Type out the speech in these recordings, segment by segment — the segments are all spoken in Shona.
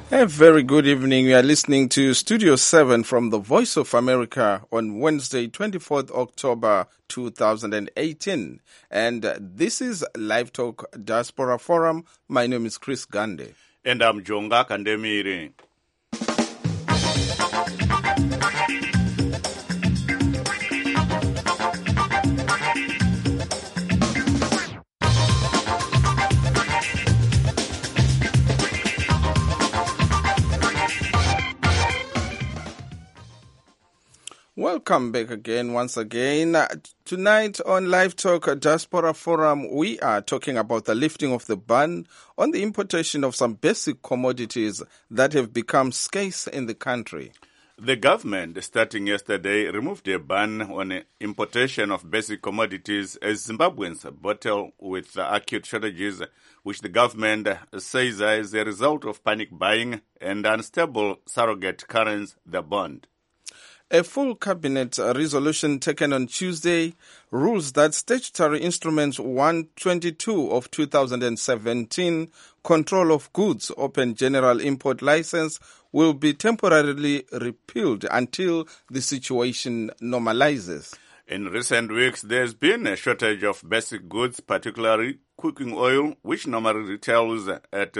A very good evening. We are listening to Studio 7 from the Voice of America on Wednesday, 24th October 2018. And this is Live Talk Diaspora Forum. My name is Chris Gande. And I'm Jonga Kandemiri. Welcome back once again. Tonight on Live Talk Diaspora Forum, we are talking about the lifting of the ban on the importation of some basic commodities that have become scarce in the country. The government, starting yesterday, removed a ban on importation of basic commodities as Zimbabweans battle with acute shortages, which the government says are as a result of panic buying and unstable surrogate currency, the bond. A full cabinet resolution taken on Tuesday rules that Statutory Instrument 122 of 2017, Control of Goods Open General Import License, will be temporarily repealed until the situation normalizes. In recent weeks, there's been a shortage of basic goods, particularly cooking oil, which normally retails at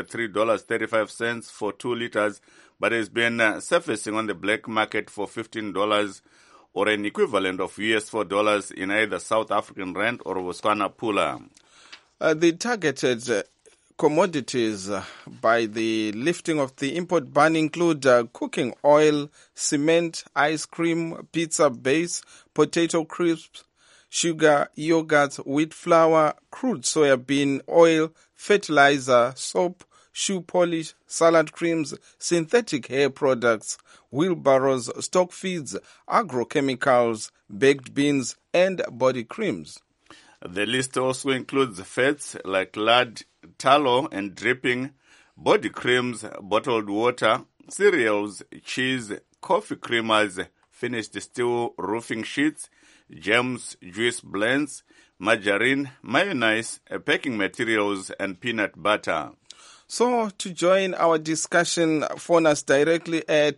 $3.35 for 2 liters, but has been surfacing on the black market for $15 or an equivalent of $4 in either South African rand or Botswana pula. The targeted commodities by the lifting of the import ban include cooking oil, cement, ice cream, pizza base, potato crisps, sugar, yogurt, wheat flour, crude soybean oil, fertilizer, soap, shoe polish, salad creams, synthetic hair products, wheelbarrows, stock feeds, agrochemicals, baked beans, and body creams. The list also includes fats like lard, tallow and dripping, body creams, bottled water, cereals, cheese, coffee creamers, finished steel roofing sheets, jams, juice blends, margarine, mayonnaise, packing materials, and peanut butter. So, to join our discussion, phone us directly at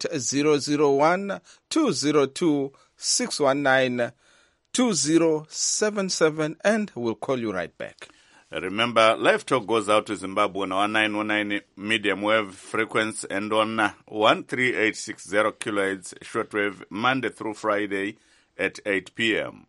001-202-619-2077 and we'll call you right back. Remember, Live Talk goes out to Zimbabwe on 1919 medium wave frequency and on 13860 kilohertz shortwave Monday through Friday at 8 p.m.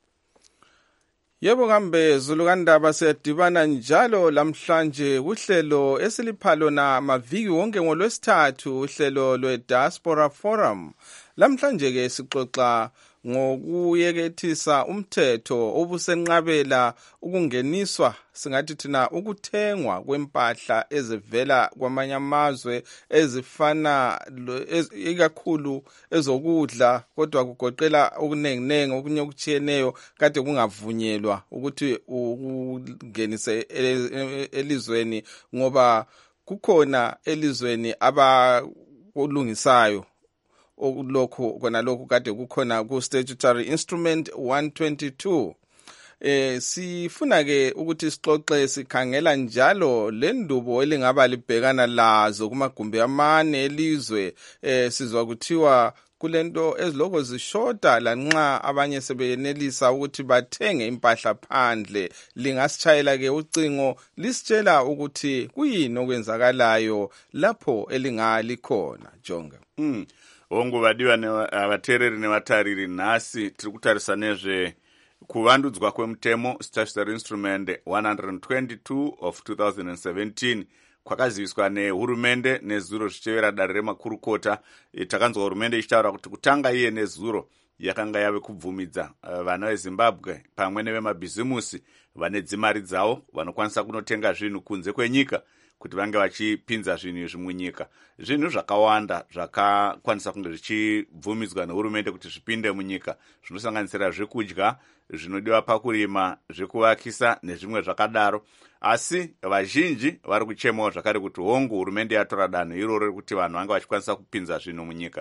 Yebo kambe zulukandaba siyadibana njalo lamhlanje kuhlelo esiliphalo na maviki wonke ngolwesithathu uhlelo lwe-Diaspora Forum. Lamhlanje ke sixoxa ngokuyekethisa umthetho obusenqabela ukungeniswa singathi thina ukuthengwa kwempahla ezivela kwamanye amazwe ezifana ikakhulu ezokudla kodwa kugoqela okunenginengi okunye okutshiyeneyo kade kungavunyelwa ukuthi ukungenise elizweni ngoba kukhona elizweni abakulungisayo lokho kade kukhona ku Statutory Instrument 122. Sifuna ke ukuthi sixoxe sikhangela njalo lendubo elingaba libhekana lazo kumagumbi amane elizwe. Sizwa kuthiwa kulento eziloko zishoda lanxa abanye sebeyenelisa ukuthi bathenge impahla phandle. Lingasitshayela ke ucingo lisitshela ukuthi kuyini okwenzakalayo lapho elingalikhona Jonga. Onguvadiwa abatereri nevatariri nhasi tiri kutarisa nezve kuvandudzwa kwemutemo Statutory Instrument 122 of 2017 kwakaziviswa nehurumende nezuro zvichitevera dare remakurukota. Takanzwa hurumende ichitaura kuti kutanga iye nezuro yakanga yave kubvumidza vana veZimbabwe pamwe nevemabhizimusi vane dzimari dzavo vanokwanisa kunotenga zvinhu kunze kwenyika kuti vange vachipinza zvinhu izvi munyika. Zvinhu zvakawanda zvakakwanisa kunge zvichibvumidzwa nehurumende kuti zvipinde munyika, zvinosanganisira zvekudya, zvinodiwa pakurima, zvekuvakisa nezvimwe zvakadaro. Asi vazhinji vari kuchemawo zvakare kuti hongu hurumende yatora danho iroro rekuti vanhu vange vachikwanisa kupinza zvinhu munyika.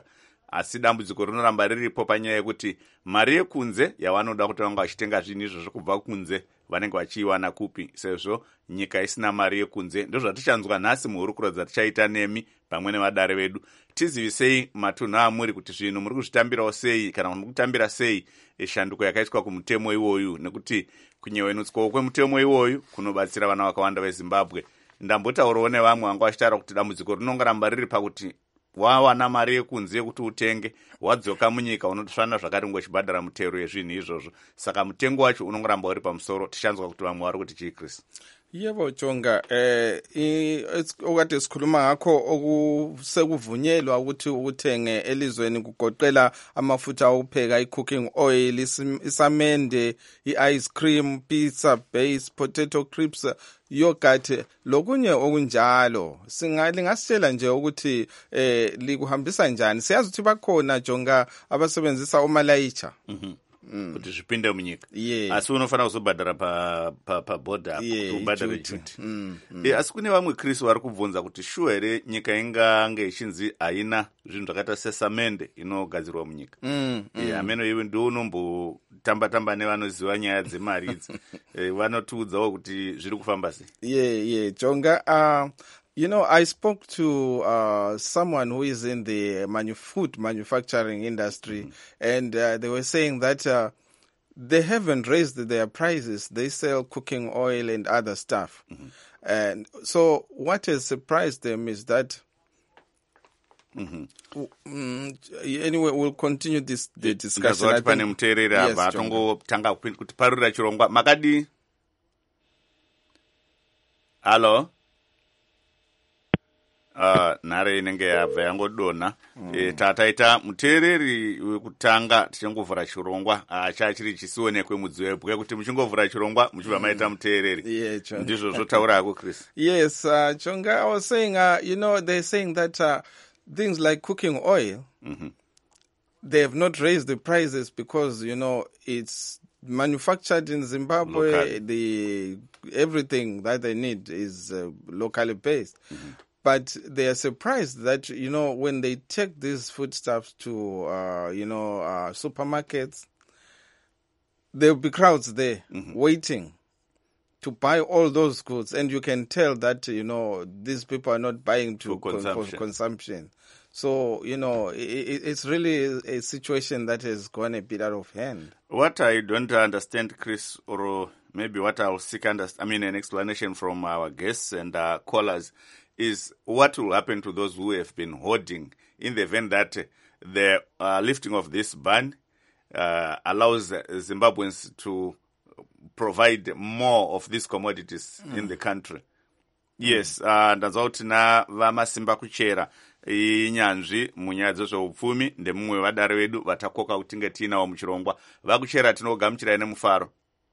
asi dambudziko rinoramba riripo panyaya yekuti mari yekunze yavanoda kuti vanga vachitenga zvinhu izvozvo kubva kunze vanenge vachiiwana kupi, sezvo nyika isina mari yekunze. Ndozvatichanzwa nhasi muhurukuro dzatichaita nemi pamwe nevadare vedu. Tizivisei matunhu amuri kuti zvinhu muri kuzvitambirawo sei kana muri kutambira sei shanduko yakaitwa kumutemo iwoyu, nekuti kunyevenutswawo kwemutemo iwoyu kunobatsira vana vakawanda veZimbabwe. Ndambotaurawo nevamwe vanga vachitaura kuti dambudziko rinongoramba riri pakuti wawana mari yekunze yekuti utenge, wadzoka munyika unotofanira zvakati ngochibhadhara mutero yezvinhu izvozvo. Saka mutengo wacho unongoramba uri pamusoro. Tichanzwa kuti vamwe vari kuti chii, Chris? Yebo Jonga, okade sikhuluma ngakho sekuvunyelwa ukuthi uthenge elizweni kugoqela amafutha okupheka, i-cooking oil, isamende, i-ice cream, pizza base, potato crisps, yogurt, lokunye okunjalo. Lingasitshela nje ukuthi likuhambisa njani? Siyazi ukuthi bakhona Jonga abasebenzisa omalayicha. Kuti zvipinde munyika, asi unofanira kuzobhadhara pabhodha kuti ubhadhare duty. Asi kune vamwe Chris vari kubvunza kuti shuwa here nyika ingange ichinzi haina zvinhu zvakaita sesamende inogadzirwa munyika. Ameno iwe ndiwo unombotamba nevanoziva nyaya dzemari idzi. Vanotiudzawo kuti zviri kufamba sei. Jonga, you know, I spoke to someone who is in the food manufacturing industry, and they were saying that they haven't raised their prices. They sell cooking oil and other stuff. And so what has surprised them is that anyway, we'll continue the discussion. Makadi? Hello? Nhare inenge yabva yangodonha. Tataita muteereri wekutanga tichangovhura chirongwa chachiri chisionekwe mudziwebwe kuti muchingovhura chirongwa muchibva maita muteereri. Ndizvo zvotaura hako Chris. Yes, Chonga, I was saying, you know, they're saying that things like cooking oil, they have not raised the prices because, you know, it's manufactured in Zimbabwe. Everything that they need is locally based. But they are surprised that, you know, when they take these foodstuffs to, supermarkets, there will be crowds there waiting to buy all those goods. And you can tell that, you know, these people are not buying for consumption. So, you know, it's really a situation that has gone a bit out of hand. What I don't understand, Chris, or maybe what I'll seek an explanation from our guests and callers, is what will happen to those who have been hoarding in the event that the lifting of this ban allows Zimbabweans to provide more of these commodities in the country. Yes, ndazva kuti vamasimba kuchera inyanzvi munyaya dzezveupfumi ndemumwe vadare vedu vatakoka kuti tinge tiinawo muchirongwa. Vakuchera tinogamuchirai nemufaro.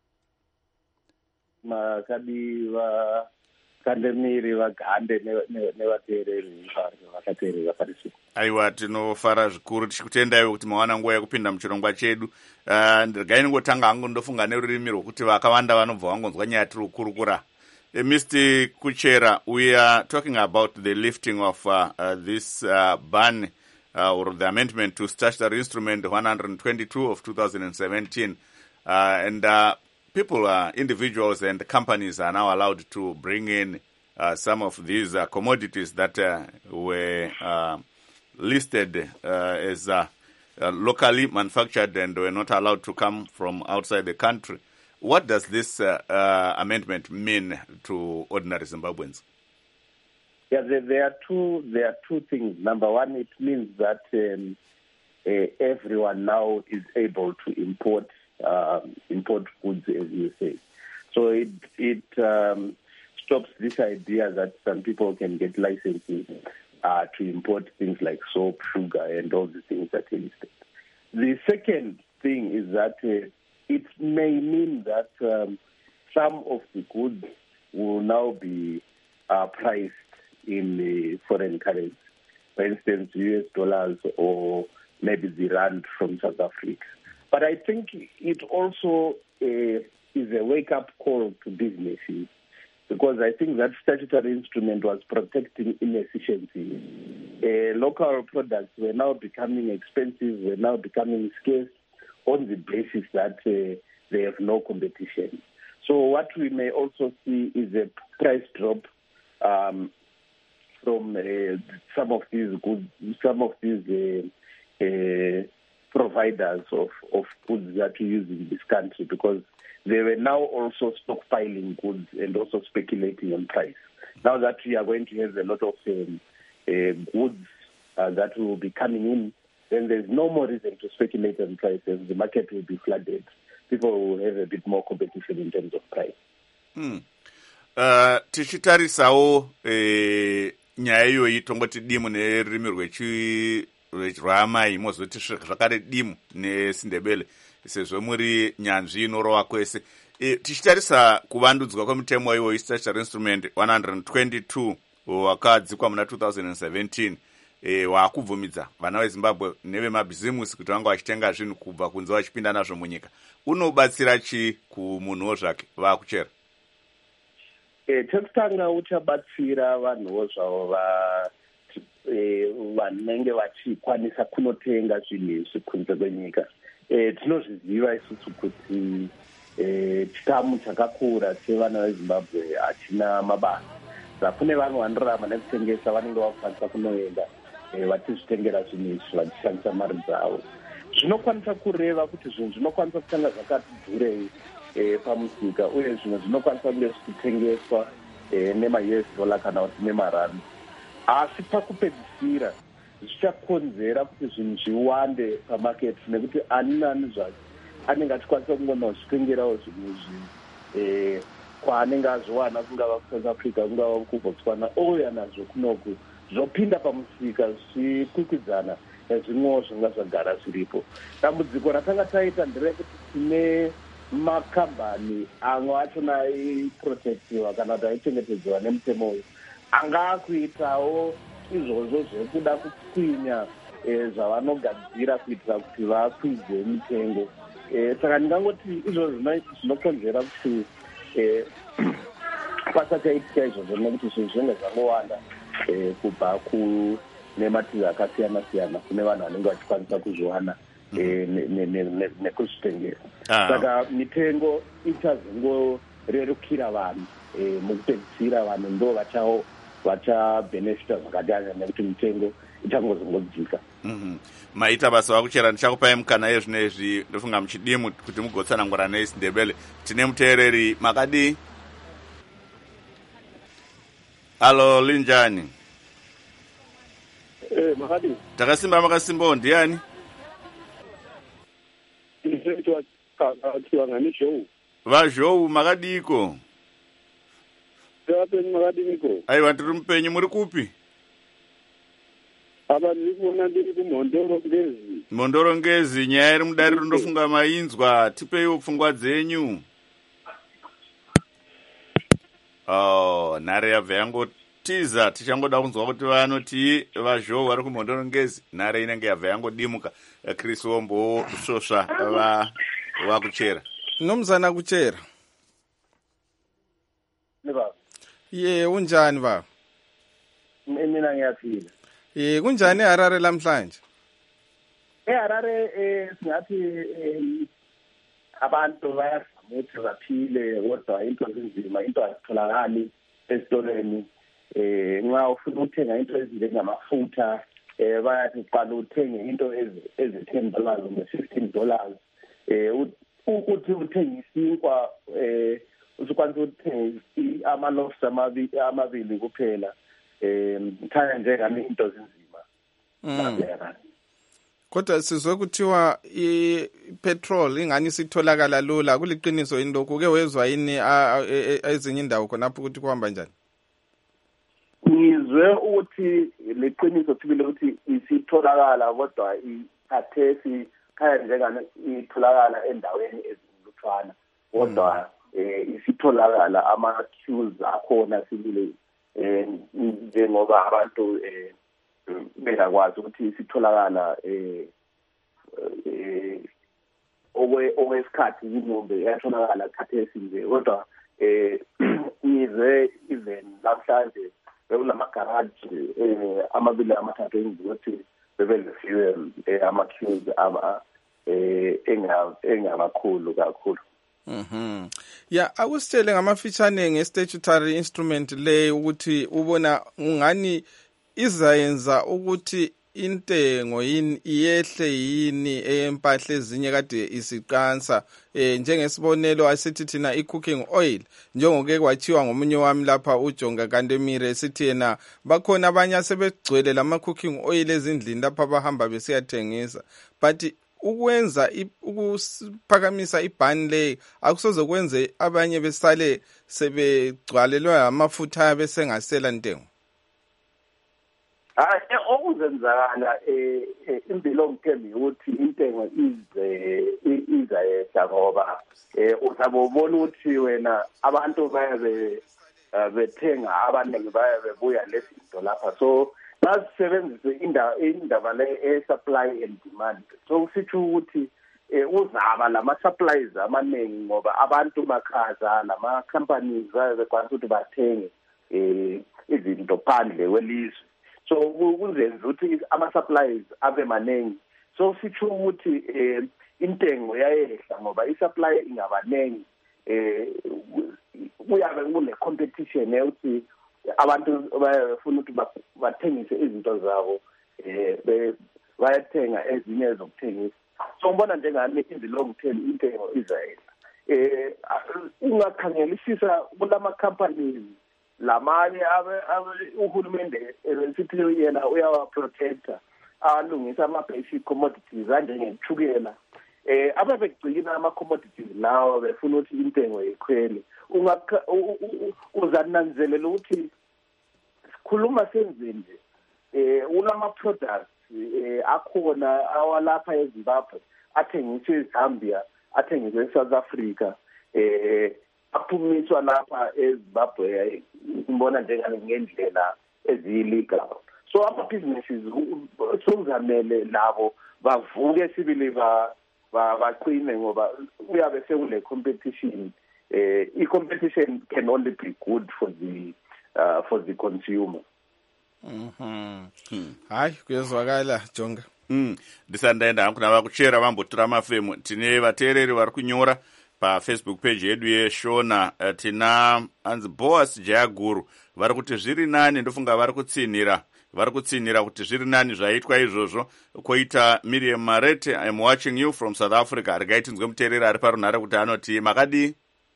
Makadi kandemiri vagande nevateereri vakateerera parisuku. Aiwa, tinofara zvikuru tichikutendai kuti mawana nguva yekupinda muchirongwa chedu. Ndigai ningotanga hangu ndofunga nerurimi rwokuti vakawanda vanobva vangonzwa nyaya tiri kukurukura. Mr. Kuchera, we are talking about the lifting of this ban or the amendment to Statutory Instrument 122 of 2017. And people, individuals and companies are now allowed to bring in some of these commodities that were listed as locally manufactured and were not allowed to come from outside the country. What does this amendment mean to ordinary Zimbabweans? Yeah, there are two things. Number one, it means that everyone now is able to import goods, as you say. So it stops this idea that some people can get licenses to import things like soap, sugar, and all the things that you listed. The second thing is that it may mean that some of the goods will now be priced in foreign currency. For instance, US dollars or maybe the rand from South Africa. But I think it also is a wake-up call to businesses, because I think that statutory instrument was protecting inefficiencies local products were now becoming expensive, were now becoming scarce on the basis that they have no competition. So what we may also see is a price drop from some of these goods, some of these providers of goods that we use in this country, because they were now also stockpiling goods and also speculating on price. Now that we are going to have a lot of goods that will be coming in, then there's no more reason to speculate on prices. The market will be flooded. People will have a bit more competition in terms of price. Tichitarisawo nyaya iyoyi tongoti dimu nerurimi rwamai mozoti zvakare dimu nesindebele sezvo muri nyanzvi inorova kwese. Tichitarisa kuvandudzwa kwemutemo iwoyi statutory instrument 122 wakadzikwa muna 2017 wakubvumidza vana vezimbabwe nevemabhizimusi kuti vanga vachitenga zvinhu kubva kunze vachipinda nazvo munyika, unobatsira chi kumunhuwo zvake vakuchera? Chekutanga uchabatsira vanhuwo zvavo vanenge vachikwanisa kunotenga zvinhu izvi kunze kwenyika. Tinozviziva isusu kuti chikamu chakakura chevana vezimbabwe hachina mabasa. Kune vanhu vanorarama nekutengesa vanenge vakwanisa kunoenda vachizvitengera zvinhu izvi vachishandisa mari dzavo. Zvinokwanisa kureva kuti zvinhu zvinokwanisa kutanga zvakati dhurei pamusika, uye zvimwe zvinokwanisa kunge zvichitengeswa nema-US dollar kana kuti nemarandi. Asi pakupedzisira zvichakonzera kuti zvinhu zviwande pamaketi, nekuti ani nani zvake anenge achikwanisa kungonozvitengerawo zvinhu izvi kwaanenge azviwana, kungava kuSouth Africa, kungava kuBotswana, ouya nazvo kunoku zvopinda pamusika zvikwikwidzana nezvimwewo zvanga zvagara zviripo. Dambudziko ratanga taita nderekuti tine makambani amwe achona aiprotectiwa kana kuti aichengetedzwa nemutemo uyu anga akuitawo izvozvo zvekuda kukwinya zvavanogadzira kuitira kuti vakwidze mitengo. Saka ndingangoti izvozvo zvinokonzera kuti pasachaitika izvozvo nekuti zvinhu zvinenge zvangowanda kubva nemativi akasiyana siyana kune vanhu vanenge vachikwanisa kuzviwana nekuzvitengesa. Saka mitengo ichazongorerukira vanhu, mukupedzisira vanhu ndo vachabhenefita zvakanyanya nekuti mitengo ichangozongodzika. Maita basa vakuchera, ndichakupai mukana yezvinezvi ndofunga muchidimu kuti mugotsanangura neisindebele. Tine muteereri makadi. Halo, linjani? Makadi. Takasimba makasimbawo ndiani? Vazhou makadiko? Aiwa, ndiri mupenyu. Muri kupi? Apa ndiri kuona ndiri kuMhondoro Ngezi. Mhondoro Ngezi, nyaya iri mudare rindofunga mainzwa. Tipeiwo pfungwa dzenyu. Nhare yabva yangotiza, tichangoda kunzwa kuti vanoti vazhou vari kuMhondoro Ngezi. Nhare inenge yabva yangodimuka. Chris Wombo svosva vakuchera. Nomzana kuchera. Ye, unjani baba? Mina ngiyaphila. Kunjani eHarare lamhlanje? eHarare singathi abantu bayazama ukuthi baphile, kodwa into ezinzima, into azitholakali esitolweni. Nxa ufuna ukuthenga into ezinjengamafutha, bayathi qala uthenge into ezi-$10 noma $15. Ukuthi uthenge isinkwa usukwanisa ukuthenga amaloaves amabili kuphela. Khaya njengami into zinzima. Kodwa sizwe kuthiwa ipetrol ingani sitholakala lula. Kuliqiniso yini lokho? Ke wezwa yini ezinye indawo khonapho ukuthi kuhamba njani? Ngizwe ukuthi leqiniso sibile ukuthi isitholakala, kodwa ikhathesi khaya njengani itholakala endaweni ezilutshwana, kodwa isitholakala ama-queues akhona sibile njengoba abantu bengakwazi ukuthi isitholakala okwesikhathi inombe yatholakala khathesi nje, kodwa ngize even namhlanje bekunamagaraji amabili amathathu enziwe ukuthi bebelefiwe ama-queues engabakhulu kakhulu. Ya akusitshele ngamafitshane nge-statutory instrument le ukuthi ubona ungani izayenza ukuthi intengo yini iyehle yini empahla ezinye kade isiqansa njengesibonelo asithi thina i-cooking oil njengoke kwachiwa ngomunye wami lapha uJonga Kandemire esithi yena bakhona abanye asebegcwele lama-cooking oil ezindlini lapha bahamba besiyathengisa but ukwenza ukuphakamisa ibhani le akusoze kwenze abanye besale sebegcwalelwa amafutha besengasela ntengo. Okuzenzakala in the long term ukuthi intengo izayehla ngoba uzabona ukuthi wena abantu bayabe bethenga abaningi bayabebuya lezinto lapha so nasebenzise indaba le supply and demand so kusitsho ukuthi uzaba lama-supplies amaningi ngoba abantu bakhaza lama-companies bayabekwazi ukuthi bathenge izinto phandle kwelizwe so kuzenza ukuthi ama-supplies abe maningi so sitsho ukuthi intengo yayehla ngoba i-supply ingabaningi kuyabe kune-competition yokuthi abantu bayafuna ukuthi bathengise izinto zabo bayathenga ezinye zokuthengisa so ngibona njengami in the long term intengo izayehla ungakhangelisisa kulama-companies lamanye uhulumende sithi yena uyawa-protector alungisa ama-basic commodities anjengethukela ababegcina ama-commodities lawo befuna ukuthi intengo ikhwele uzananzelela ukuthi sikhuluma senzeni unama-products akhona awalapha eZimbabwe athengiswe eZambia athengiswe eSouth Africa aphumiswa lapha eZimbabwe ngibona njengendlela eziyillegal so ama-businesses sokuzamele labo bavuke sibili baqine ngoba uyabe sekule competition i-competition can only be good for the consumer. Hayi kuyezwakala Jonga. Ndisandaenda hangu navakuchera vambotura mafemu tine vateereri vari kunyora pafacebook page yedu yeshona tina anzi Boas Jayaguru vari kuti zviri nani ndofunga vari kutsinira kuti zviri nani zvaitwa izvozvo koita Miriam Marete I'm watching you from South Africa rigaitinzwe muteereri ari parunhare kuti anoti makadi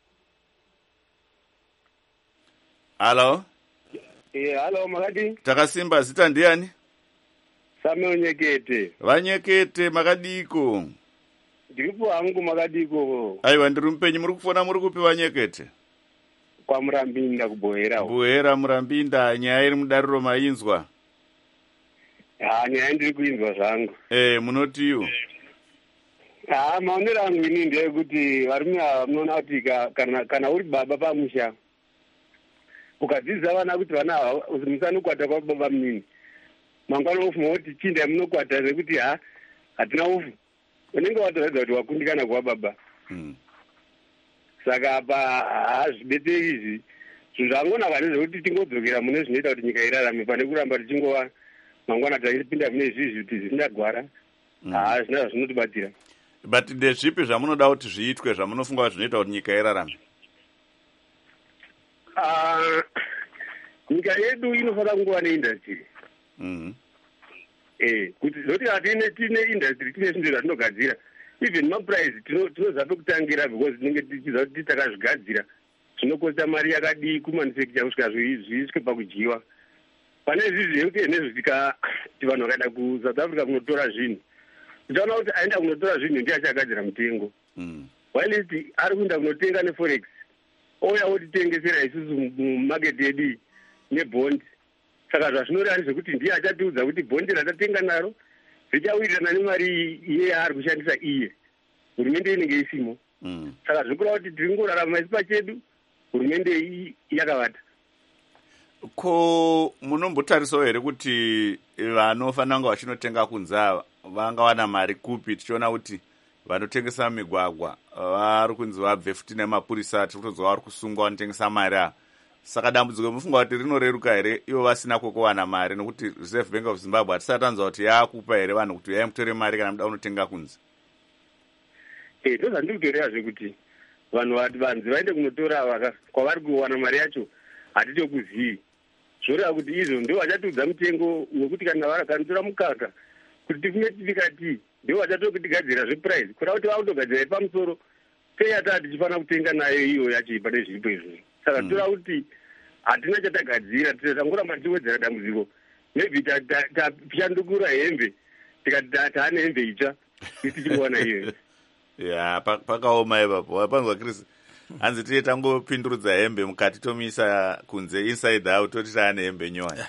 Hello Hello makadi takasimba zita ndiani Samuel Nyekete Vanyekete makadiko ndiripo hangu makadiko aiwa ndiri mupenyu muri kufona muri kupi Vanyekete kwa Murambinda kubohera Buhera Murambinda nyaya iri mudariro mainzwa nyaya ndiri kuinzwa zvangu munoti iwo maonero angu ini ndeyekuti varume ava munoona kuti kana uri baba pamusha ukadzidzisa vana kuti vana ava musanokwata kwababa munini mangwana ufuma kuti chindai munokwata sekuti hatina ufu unenge watoradza kuti wakundikana kwababa saka apa hazvibeteri izvi zvinhu zvangonaka nezvekuti tingodzokera mune zvinoita kuti nyika irarame pane kuramba tichingova mangwana tachipinda mune izvizvi kuti zvisina gwara hazvina zvazvinotibatira but ndezvipi zvamunoda kuti zviitwe zvamunofunga kuti zvinoita kuti nyika irarame nyika yedu inofanira kungova neindastry kuti zoti tine indastry tine zvinhu zvatinogadzira even maprice tinozape kutangira because tinenge tichiziva kuti takazvigadzira zvinokosta mari yakadii kumanufacture kusvika zviiswe pakudyiwa pane izvizvi yekuti nezvisvika kuti vanhu vakaenda kuSouth Africa kunotora zvinhu tichaona kuti aenda kunotora zvinhu ndiye achagadzira mutengo whilst ari kuenda kunotenga neforex ouya otitengesera isusu mumaketi yedu nebhondi saka zvazvinoreva zvekuti ndiye achatiudza kuti bhondi ratatenga naro richawirirana nemari iye yaari kushandisa iye hurumende inenge isimo saka zvikureva kuti tiri ngorarama isi pachedu hurumende yakavata ko munombotarisawo here kuti vanofanira kunge vachinotenga kunze ava vangawana mari kupi tichiona kuti vanotengesa migwagwa vari kunzi vabve futi nemapurisa tiri kutonzwa vari kusungwa vanotengesa mari ava saka dambudziko mufunga kuti rinoreruka here ivo vasina kwokuwana mari, nokuti Reserve Bank of Zimbabwe hatisati tanzwa kuti yaakupa here vanhu kuti uyai mutore mari kana muda kunotenga kunze. Ndozvandiri kutoreva zvekuti vanhu vaende kunotora kwavari kuwana mari yacho hatitokuzivi. Zvoreva kuti izvo ndio vachatiudza mutengo wekuti kana vakanotora mukaka kuti tifunge tikati ndio vachatokutigadzira zveprice kuda kuti vakutogadzira ipamusoro sei ataa tichifanira kutenga nayo iyo yacho pane zviripo izvozvo. Saka tora kuti hatina chatagadzira, tangoramba tiwedzera dambudziko. Maybe tashandukura hembe tikati taane hembe itsva tichiwana iyo. Ya pakaoma ipapo. Wapanzwa Chris? Hanzi tiye tangopindurudza hembe mukati tomisa kunze inside out toti taane hembe nyowani.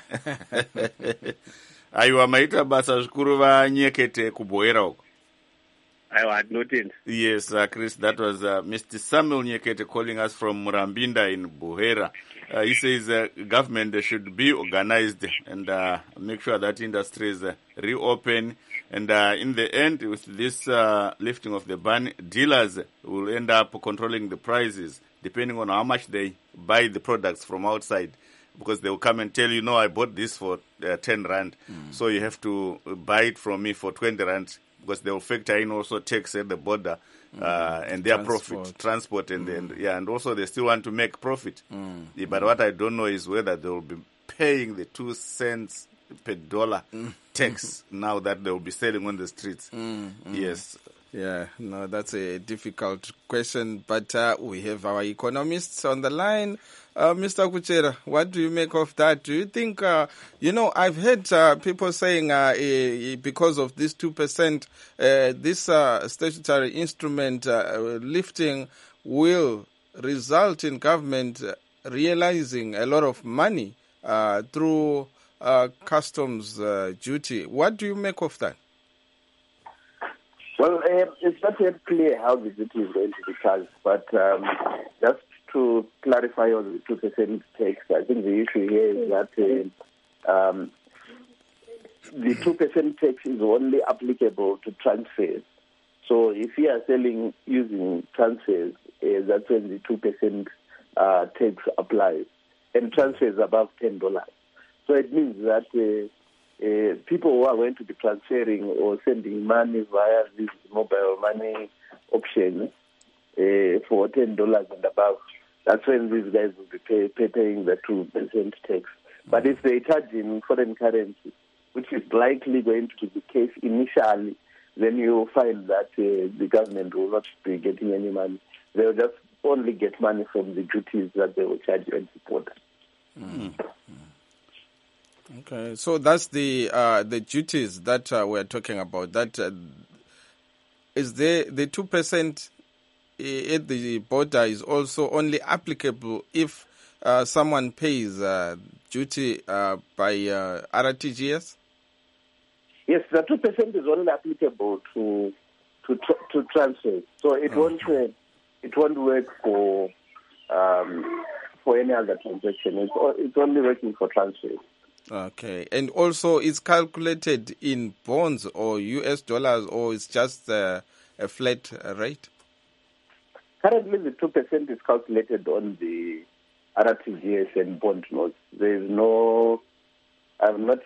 Aiwa, maita basa zvikuru vanyekete kubhoera uko. Aiwa, tinotenda. Yes, Chris, that was Mr. Samuel Nyekete calling us from Murambinda in Buhera. He says government should be organized and make sure that industries reopen. And in the end, with this lifting of the ban, dealers will end up controlling the prices depending on how much they buy the products from outside. Because they will come and tell you, no, I bought this for 10 rand. So you have to buy it from me for 20 rand. Because they will factor in also tax at the border and their profit, transport, and also they still want to make profit. But what I don't know is whether they will be paying the 2 cents per dollar tax now that they will be selling on the streets. Yes. Yeah, no, that's a difficult question, but we have our economists on the line. Mr. Kuchera, what do you make of that? Do you think, I've heard people saying because of this 2%, this statutory instrument lifting will result in government realizing a lot of money through customs duty. What do you make of that? Well, it's not yet clear how the duty is going to be charged, but just to clarify on the 2% tax, I think the issue here is that the 2% tax is only applicable to transfers. So if you are selling using transfers, that's when the 2% tax applies, and transfers above $10. So it means that people who are going to be transferring or sending money via this mobile money option for $10 and above, that's when these guys will be paying the 2% tax. But if they charge in foreign currency, which is likely going to be the case initially, then you'll find that the government will not be getting any money. They'll just only get money from the duties that they will charge when imported. Okay, so that's the duties that we're talking about. That is the 2% at the border is also only applicable if someone pays duty by RTGS. Yes, the 2% is only applicable to transfers. So it won't work for any other transaction. It's only working for transfers. Okay, and also it's calculated in bonds or US dollars, or it's just a flat rate? Currently, the 2% is calculated on the RTGS and bond notes. I've not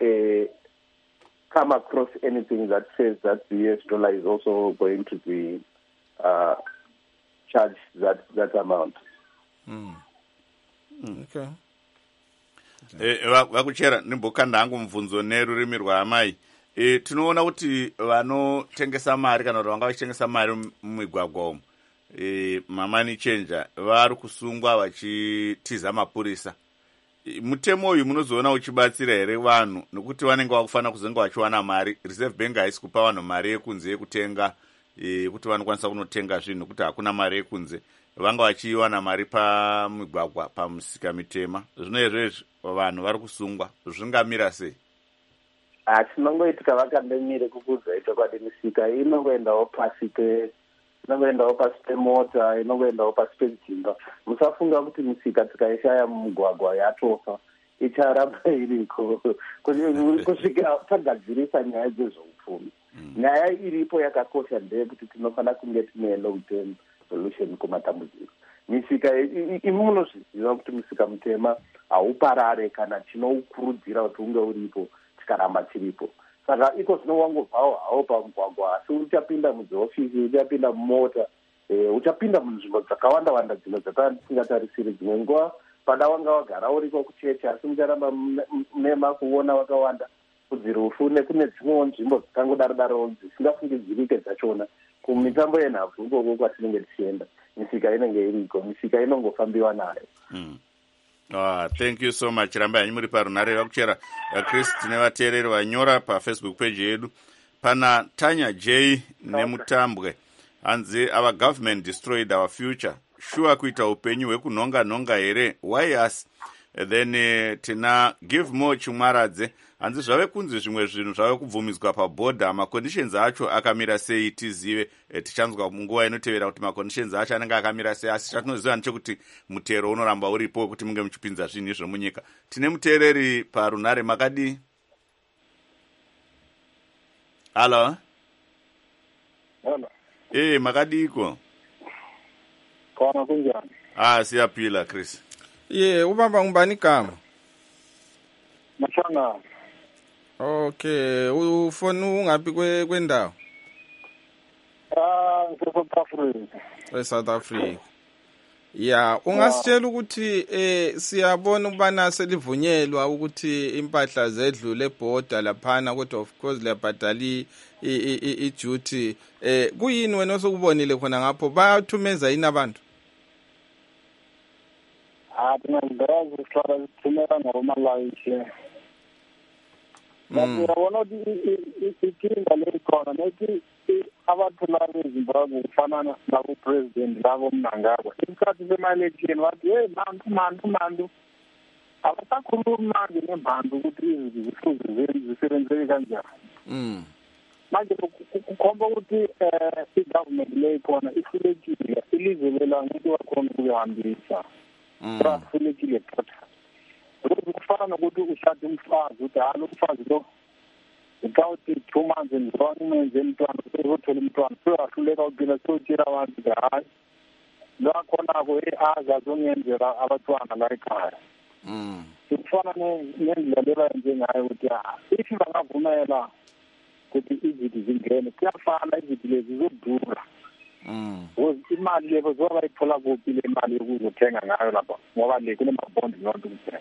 come across anything that says that the US dollar is also going to be charged that amount. Okay. Vakuchera ndimbokanda hangu mubvunzo nerurimi rwaamai. Tinoona kuti vanotengesa mari kana kuti vanga vachitengesa mari mumigwagwa umu, mamani changer, vari kusungwa vachitiza mapurisa. Mutemo uyu munozoona uchibatsira here vanhu nekuti vanenge vakufanira kuzenge vachiwana mari. Reserve Bank haisi kupa vanhu mari yekunze yekutenga kuti vanokwanisa kunotenga zvinhu nekuti hakuna mari yekunze. Vanga vachiwana mari pamigwagwa pamusika mitema. Zvino izvezvi vanhu vari kusungwa, zvingamira sei? Chinongoitika vakandemire kukudzwa itokwadi misika inongoendawo pasi pemota, inongoendawo pasi pedzimba. Musafunga kuti misika tikaishaya mumugwagwa yatofa, icharamba iriko kusvikira tagadzirisa nyaya dzezveupfumi. Nyaya iripo yakakosha ndeyekuti tinofanira kunge tine long term solution kumatambudziko. misika imi munozviziva kuti musika mutema hauparare kana tinoukurudzira kuti unge uripo tikaramba tiripo. Saka iko zvino wangobvawo hawo pamugwagwa asi uchapinda mudziofisi, uchapinda mumota, uchapinda munzvimbo dzakawanda-wanda dzimwe dzatisingatarisiri. Dzimwe nguva pada wanga wagara uriko kuchechi asi mucharamba nemakuona wakawanda kudzirufu nekune dzimwewo nzvimbo dzikangodaro dzisingafungidzirike dzachona. Kumitambo yenhabvu ikoko kwatinenge tichienda misika inenge iriko, misika inongofambiwa nayo. Thank you so much. Ramba yanyu muri parunare vakuchera Chris tine vateereri vanyora pafacebook page yedu. Pana Tanya J nemutambwe hanzi our government destroyed our future. Sure kuita upenyu hwekunhonga here, why us? Then tina give more Chumwaradze hanzi zvave kunzi zvimwe zvinhu zvave kubvumidzwa pabhodha, maconditions acho akamira sei tizive. Tichanzwa munguva inotevera kuti maconditions acho anenge akamira sei, asi chatinoziva ndechekuti mutero unoramba uripo kuti munge muchipinza zvinhu izvo munyika. Tine muteereri parunare, makadi? Halo? Makadiko? Kona kunjani? Siyapila Chris. Ubamba ngubani gama? Mashanga. Okay, ufona ungaphi kwendawo? South Africa. South Africa. Yeah, ungasitshela ukuthi siyabona ukubana selivunyelwa ukuthi impahla zedlule eborder laphana, kodwa of course liyabhadala i-duty. Kuyini wena osukubonile khona ngapho, bayathumeza yini abantu? Tingazi sihlala sithumela ngomalayishi. Uyabona ukuthi ikinga lekhona nethi abantu laba eZimbabwe kufanana nakupresident labo Mnangagwa. Isikhathi sema-election wathi bantu abasakhulumi manje nembantu ukuthi izinto zisebenzeke kanjani. Manje kukhomba ukuthi i-government le khona ihlulekile, ilizwe lela ngeke wakhona ukuyihambisa. Ihlulekile kodwa. Lokhu kufana nokuthi ushade umfazi ukuthi lo mfazi lo without 2 months and 1 month emntwana uzothola umntwana soyahluleka ukugcina sotshela abantu ukuthi hayi lo akhonako azazongenzela abantwana la ekhaya. Kufana nendlela lebayenze ngayo ukuthi if bangavumela ukuthi izinto zingene kuyafana, izinto lezi zizodura. Imali leyo zoba bayithola kuphi le mali yokuzothenga ngayo lapha ngoba le kunemabhondi nonto kuphela.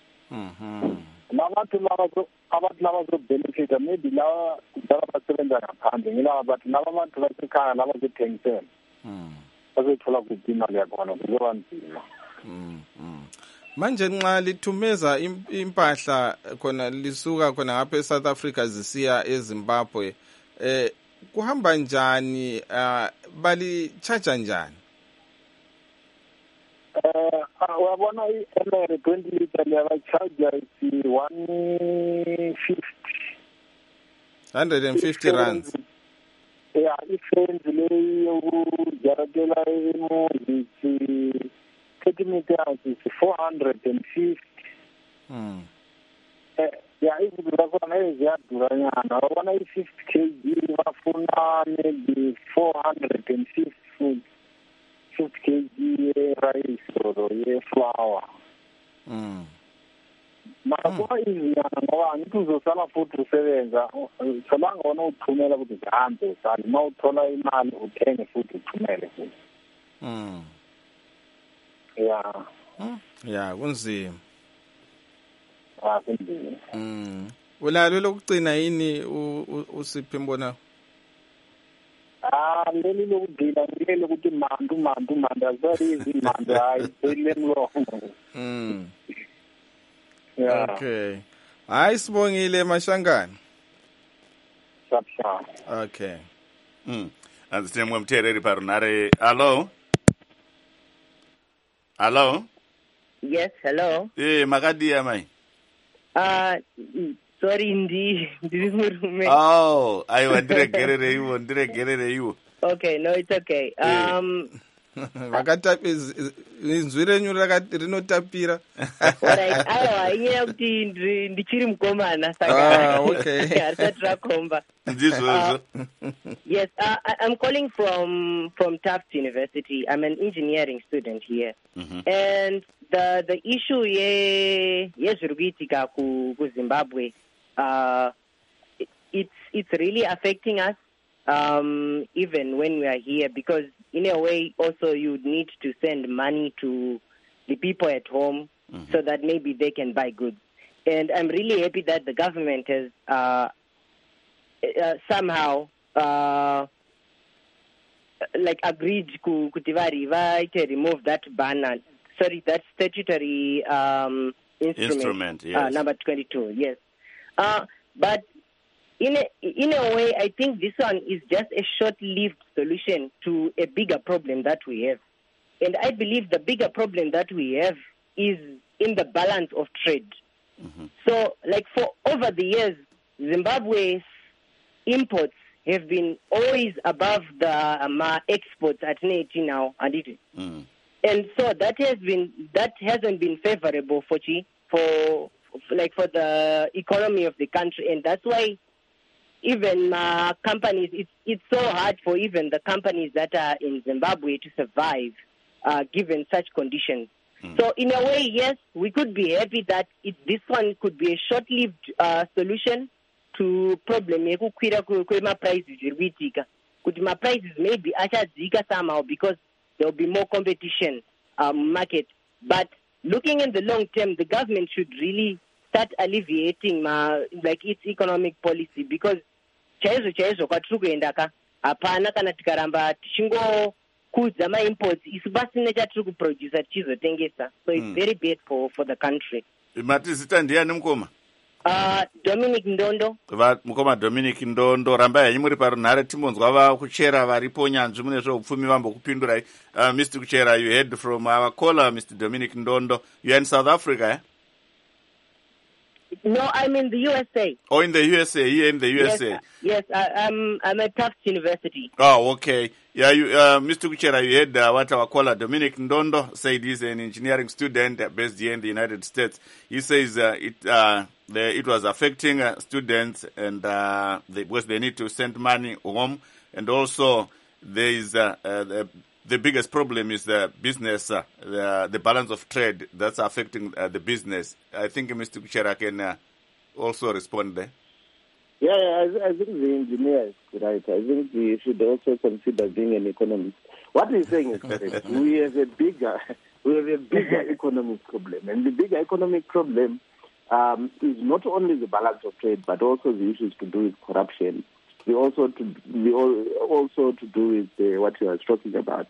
Abantu laba zobenefita maybe laba basebenza ngaphandle ngilaba bathi laba abantu basekhaya laba zothengisela bazothola kuphi imali yakhona kuzoba nzima. Manje nxa lithumeza impahla khona lisuka khona ngapha eSouth Africa zisiya eZimbabwe, kuhamba njani, bali-charge njani? Uyabona i-ML 20 litre liyaba-charge 150 rands. Yeah, ifenzi leyi yokujaratela emuzi 30 meters is 450. Izinto zakhona ziyaduranyana. Wabona i-50 kg bafuna maybe 450 food. 50 kg rice or flour. Mara kuba izinyana ngoba ngithi uzosala futhi usebenza cabanga wona uthumela ukuthi zihambe usale uma uthola imali uthenge futhi uthumele futhi. Kunzima. Kunzima. Ulalo lokugcina yini usiphi mbona? Leli lokugcina ngilele ukuthi mandu azalizi mandu hayi selemlongo. Okay. Hayi sibongile Mashangana. Sapsa. Okay. Anzitemwe mtereri parunare. Hello? Yes, hello. Makadi amai. Sorry, ndiri murume. Aiwa ndiregerere iwo. Okay, no, it's okay. inzwi renyu rinotapira. Alright, aiwa inyaya kuti ndichiri mukomana saka okay. harisati rakomba. Yes, I'm calling from Tufts University. I'm an engineering student here. And the issue zviri kuitika ku Zimbabwe, it's really affecting us, even when we are here, because in a way also you would need to send money to the people at home so that maybe they can buy goods. And I'm really happy that the government has somehow agreed to remove that ban, that statutory instrument yes. Number 22, yes. But in a way, I think this one is just a short-lived solution to a bigger problem that we have. And I believe the bigger problem that we have is in the balance of trade. So, for over the years, Zimbabwe's imports have been always above the exports at 18 now, and so that hasn't been favorable for the economy of the country, and that's why even companies, it's so hard for even the companies that are in Zimbabwe to survive given such conditions. So in a way, yes, we could be happy that this one could be a short-lived solution to problem yekukwira kwemaprices zviri kuitika, kuti maprices maybe achadzika somehow because there will be more competition market. But looking in the long term, the government should really start alleviating its economic policy, because chaizvo kwatiri kuendaka hapana kana tikaramba tichingokudza maimports isu pasina chatiri kuproducer tichizotengesa. So it's very bad for the country. Mati zita ndiani mukoma? Dominic Ndondo. Mukoma Dominic Ndondo, rambai henyu muri parunhare timbonzwa vakuchera varipo nyanzvi mune zveupfumi vambokupindurai. Mr. Kuchera, you heard from our caller, Mr. Dominic Ndondo. You are in South Africa, eh? No, I'm in the USA. Oh, in the USA, here in the USA. Yes, I'm at Tufts University. Oh, okay. Yeah, Mr. Kuchera, you heard what our caller Dominic Ndondo said. He's an engineering student based here in the United States. He says it was affecting students, and because they need to send money home, and also there is the biggest problem is the business, the balance of trade that's affecting the business. I think Mr. Kuchera can also respond there. Yeah, I think the engineer is right. I think we should also consider being an economist. What he's saying is correct. We have a bigger economic problem, and the bigger economic problem is not only the balance of trade, but also the issues to do with corruption. We also to do with what you are talking about,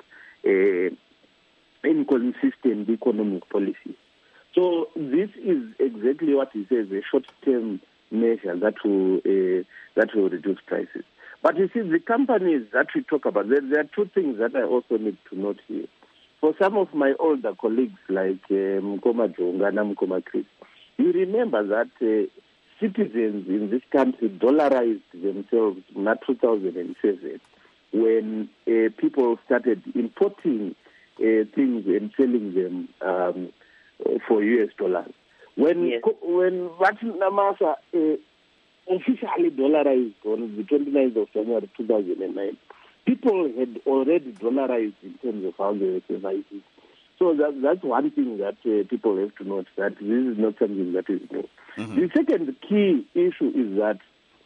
inconsistent economic policy. So this is exactly what he says: a short-term measure that will reduce prices. But you see, the companies that we talk about, there are two things that I also need to note here. For some of my older colleagues, like Mkoma Jonga and Mkoma Chris, you remember that citizens in this country dollarized themselves in 2007 when people started importing things and selling them for US dollars. When Martin Namasa officially dollarized on the 29th of January 2009, people had already dollarized in terms of how they were surviving. So that's one thing that people have to note, that this is not something that is new. The second key issue is that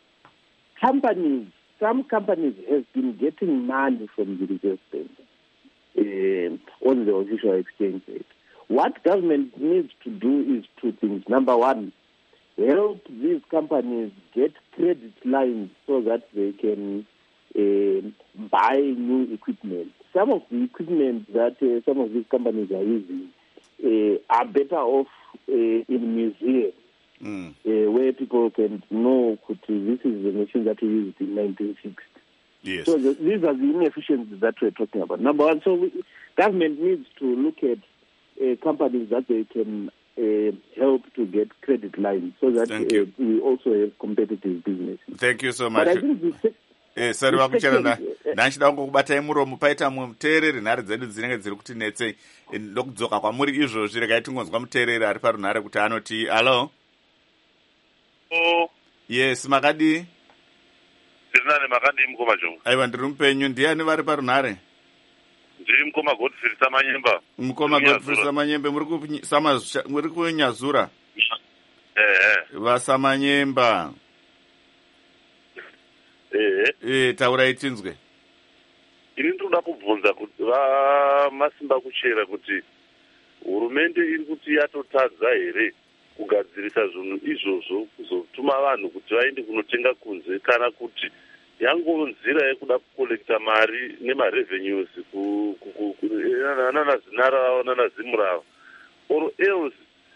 some companies have been getting money from the Reserve Bank on the official exchange rate. What government needs to do is two things. Number one, help these companies get credit lines so that they can buy new equipment. Some of the equipment that some of these companies are using are better off in museums where people can know this is the machine that we used in 1960. Yes. So these are the inefficiencies that we're talking about. Number one, so government needs to look at companies that they can help to get credit lines so that we also have competitive business. Thank you so much. But I think sari vakuchera ndanchida kungokubatai muromo paita mumwe muteereri nhare dzedu dzinenge dziri kuti netsei ndokudzoka kwamuri izvozvi regai tingonzwa muteereri ari parunhare kuti anoti alo yes makadii tirinane makadii mukoma jongo aiwa ndiri mupenyu ndiani vari parunhare ndiri mukoma godfrey samanyemba mukoma godfrey samanyembe muri kunyazura vasamanyemba taurai tinzwe. Ini ndinoda kubvunza kuti vamasimba kuchera kuti hurumende iri kuti yatotadza here kugadzirisa zvinhu izvozvo kuzotuma vanhu kuti vaende kunotenga kunze kana kuti yangonzira yekuda kukolekta mari nemarevenues nanazinara nanazimurava or else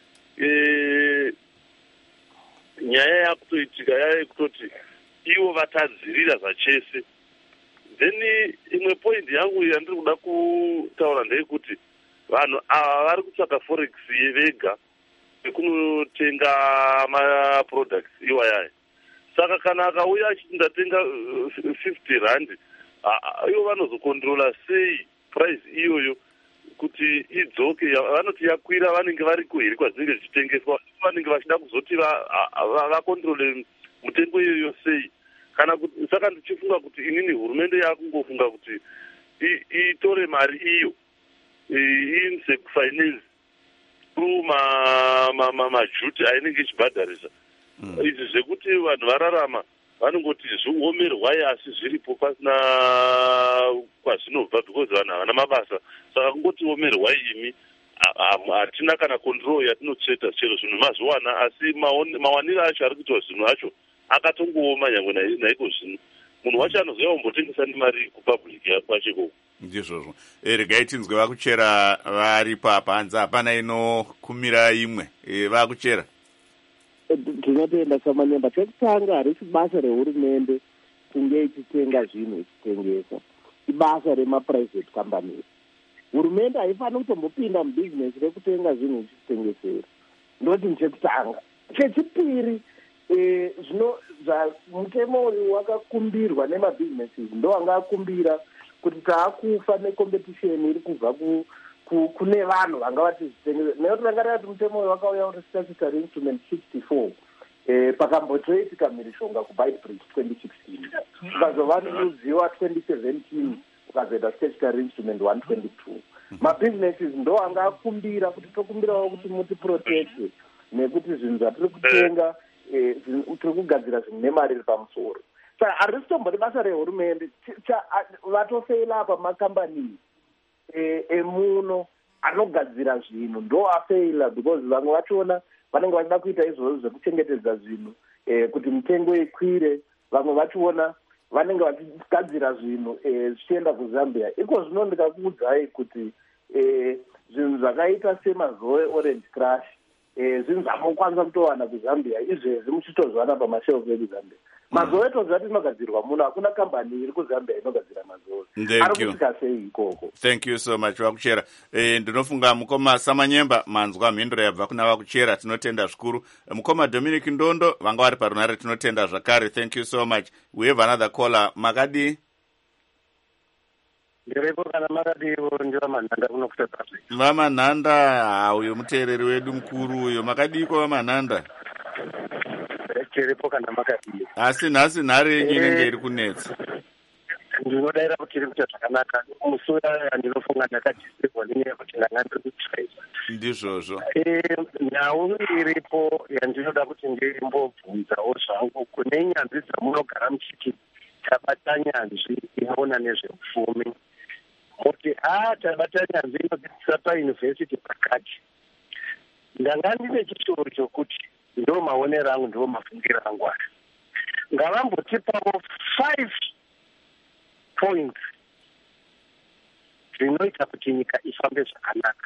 nyaya yakutoitika yayekutoti ivo vatadzirira zvachese. Then imwe point yangu yandiri kuda kutaura ndeyekuti vanhu ava vari kutsvaka forex vega yekunotenga maproducts iwayayo. Saka kana akauya achiti ndatenga 50 rand, ivo vanozokontrola sei price iyoyo kuti idzoke. Vanoti yakwira vanenge vari kuheri kwazvinenge zvichitengeswa, vanenge vachida kuzoti vakontrole mutengo iyoyo sei. Kana kuti saka ndichifunga kuti inini hurumende yakungofunga kuti itore mari iyo iinse kufinance through majuti ainenge ichibhadharisa. Izvi zvekuti vanhu vararama vanongoti zviuomerwai asi zviripo pasina kwazvinobva because vanhu havana mabasa. Saka kungoti omerwai imi hatina kana control yatinotsveta chero zvinhu mazviwana, asi mawaniro acho ari kuitwa zvinhu acho akatongooma nyangwe naiko zvino. Munhu wacho anozoya kumbotengesa nemari kupublic kwachekoko. Ndizvozvo. Regai tinzwe vakuchera varipo apa hanzi hapana inokumira imwe. Vakuchera. Tinotenda Samanyemba. Chekutanga harisi basa rehurumende kunge ichitenga zvinhu ichitengesa. Ibasa remaprivate companies. Hurumende haifaniri kutombopinda mubizinesi rekutenga zvinhu ichitengesera. Ndoti chekutanga. Chechipiri, mutemo uyu wakakumbirwa nemabhizinesis ndo wanga akumbira kuti taakufa necompetition iri kubva kune vanhu vanga vatizvitengesa. Nekuti rangarira kuti mutemo uyu wakauya uri statutory instrument 64 pakambotoitika mhirishonga kuBytebridge 2016, ukazova neruziva 2017 ukazoita statutory instrument 122. Mabhizinesis ndo wanga akumbira kuti tokumbirawo kuti mutiprotecte nekuti zvinhu zvatiri kutenga tiri kugadzira zvinhu nemari iri pamusoro. Saka harisi tombori basa rehurumende. Vatofeila apa makambani emuno anogadzira zvinhu ndo afeila because vamwe vachiona vanenge vachida kuita izvozvo zvekuchengetedza zvinhu kuti mitengo ikwire. Vamwe vachiona vanenge vachigadzira zvinhu zvichienda kuZambia. Iko zvino ndikakuudzai kuti zvinhu zvakaita semazoe orange crush zvinhu zvamokwanisa kutowana kuZambia izvezvi muchitozvana pamashelf ekuzambia. Mazoe tozvati inogadzirwa muno, hakuna kambani iri kuZambia inogadzira mazoe. Ari kusvika sei ikoko. Thank you so much vakuchera. Ndinofunga mukoma Samanyemba manzwa mhinduro yabva kuna vakuchera, tinotenda zvikuru. Mukoma Dominic Ndondo vanga vari parunhare, tinotenda zvakare. Thank you so much. We have another caller. Makadi? Ndirepo kana makadiwo ndiwa manhanda kuno kutepasi. Vamanhanda, uyo muteereri wedu mukuru uyo. Makadiko vamanhanda? Ndirepo kana makadiwo. Asi nhasi nhare yenyu inenge iri kunetsa. Ndinodaira kuti iri kuita zvakanaka. Musura ndinofunga ndakadhisirwa nenyaya kuti ndanga ndiri kutraisa. Ndizvozvo. Nhau iripo yandinoda kuti ndimbobvunzawo zvangu kune nyanzvi dzamunogara muchiti tabata nyanzvi inoona nezveupfumi. Kuti tabata nyanzvi inodzidzisa payunivhesiti pakati. Ndanga ndine chitoro chokuti ndo maonero angu ndo mafungiro angu aya. Ngavambotipawo 5 points zvinoita kuti nyika ifambe zvakanaka.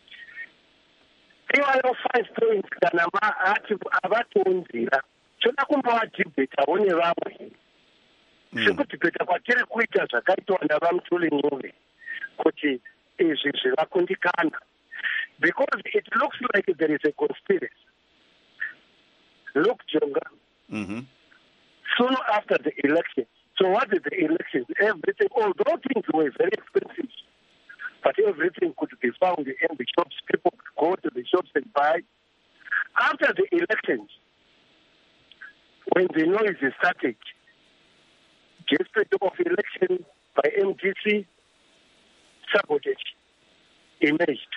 Iwayo 5 points kana havatounzira choda kumbowadhibhetawo nevamwe sekudhibheta kwatiri kuita zvakaitwa navamutuli nyuve kuti izvi zvivakundikana, because it looks like there is a conspiracy. Look, Jonga, soon after the election, So what did the elections? Everything, although things were very expensive, but everything could be found in the shops. People could go to the shops and buy. After the elections, when the noise started, just of election by MDC, sabotage emerged.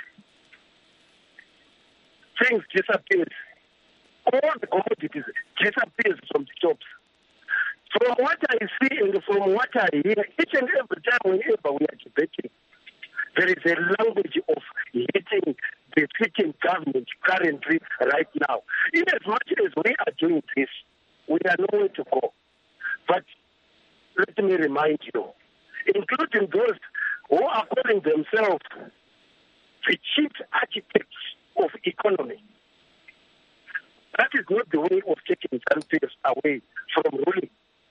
Things disappeared. All the commodities disappeared from the shops. From what I see and from what I hear, each and every time whenever we are debating, there is a language of hating the sitting government currently right now. In as much as we are doing this, we are nowhere to go. But let me remind you, including those who are calling themselves the chief architects of economy, that is not the way of taking countries away from ruling.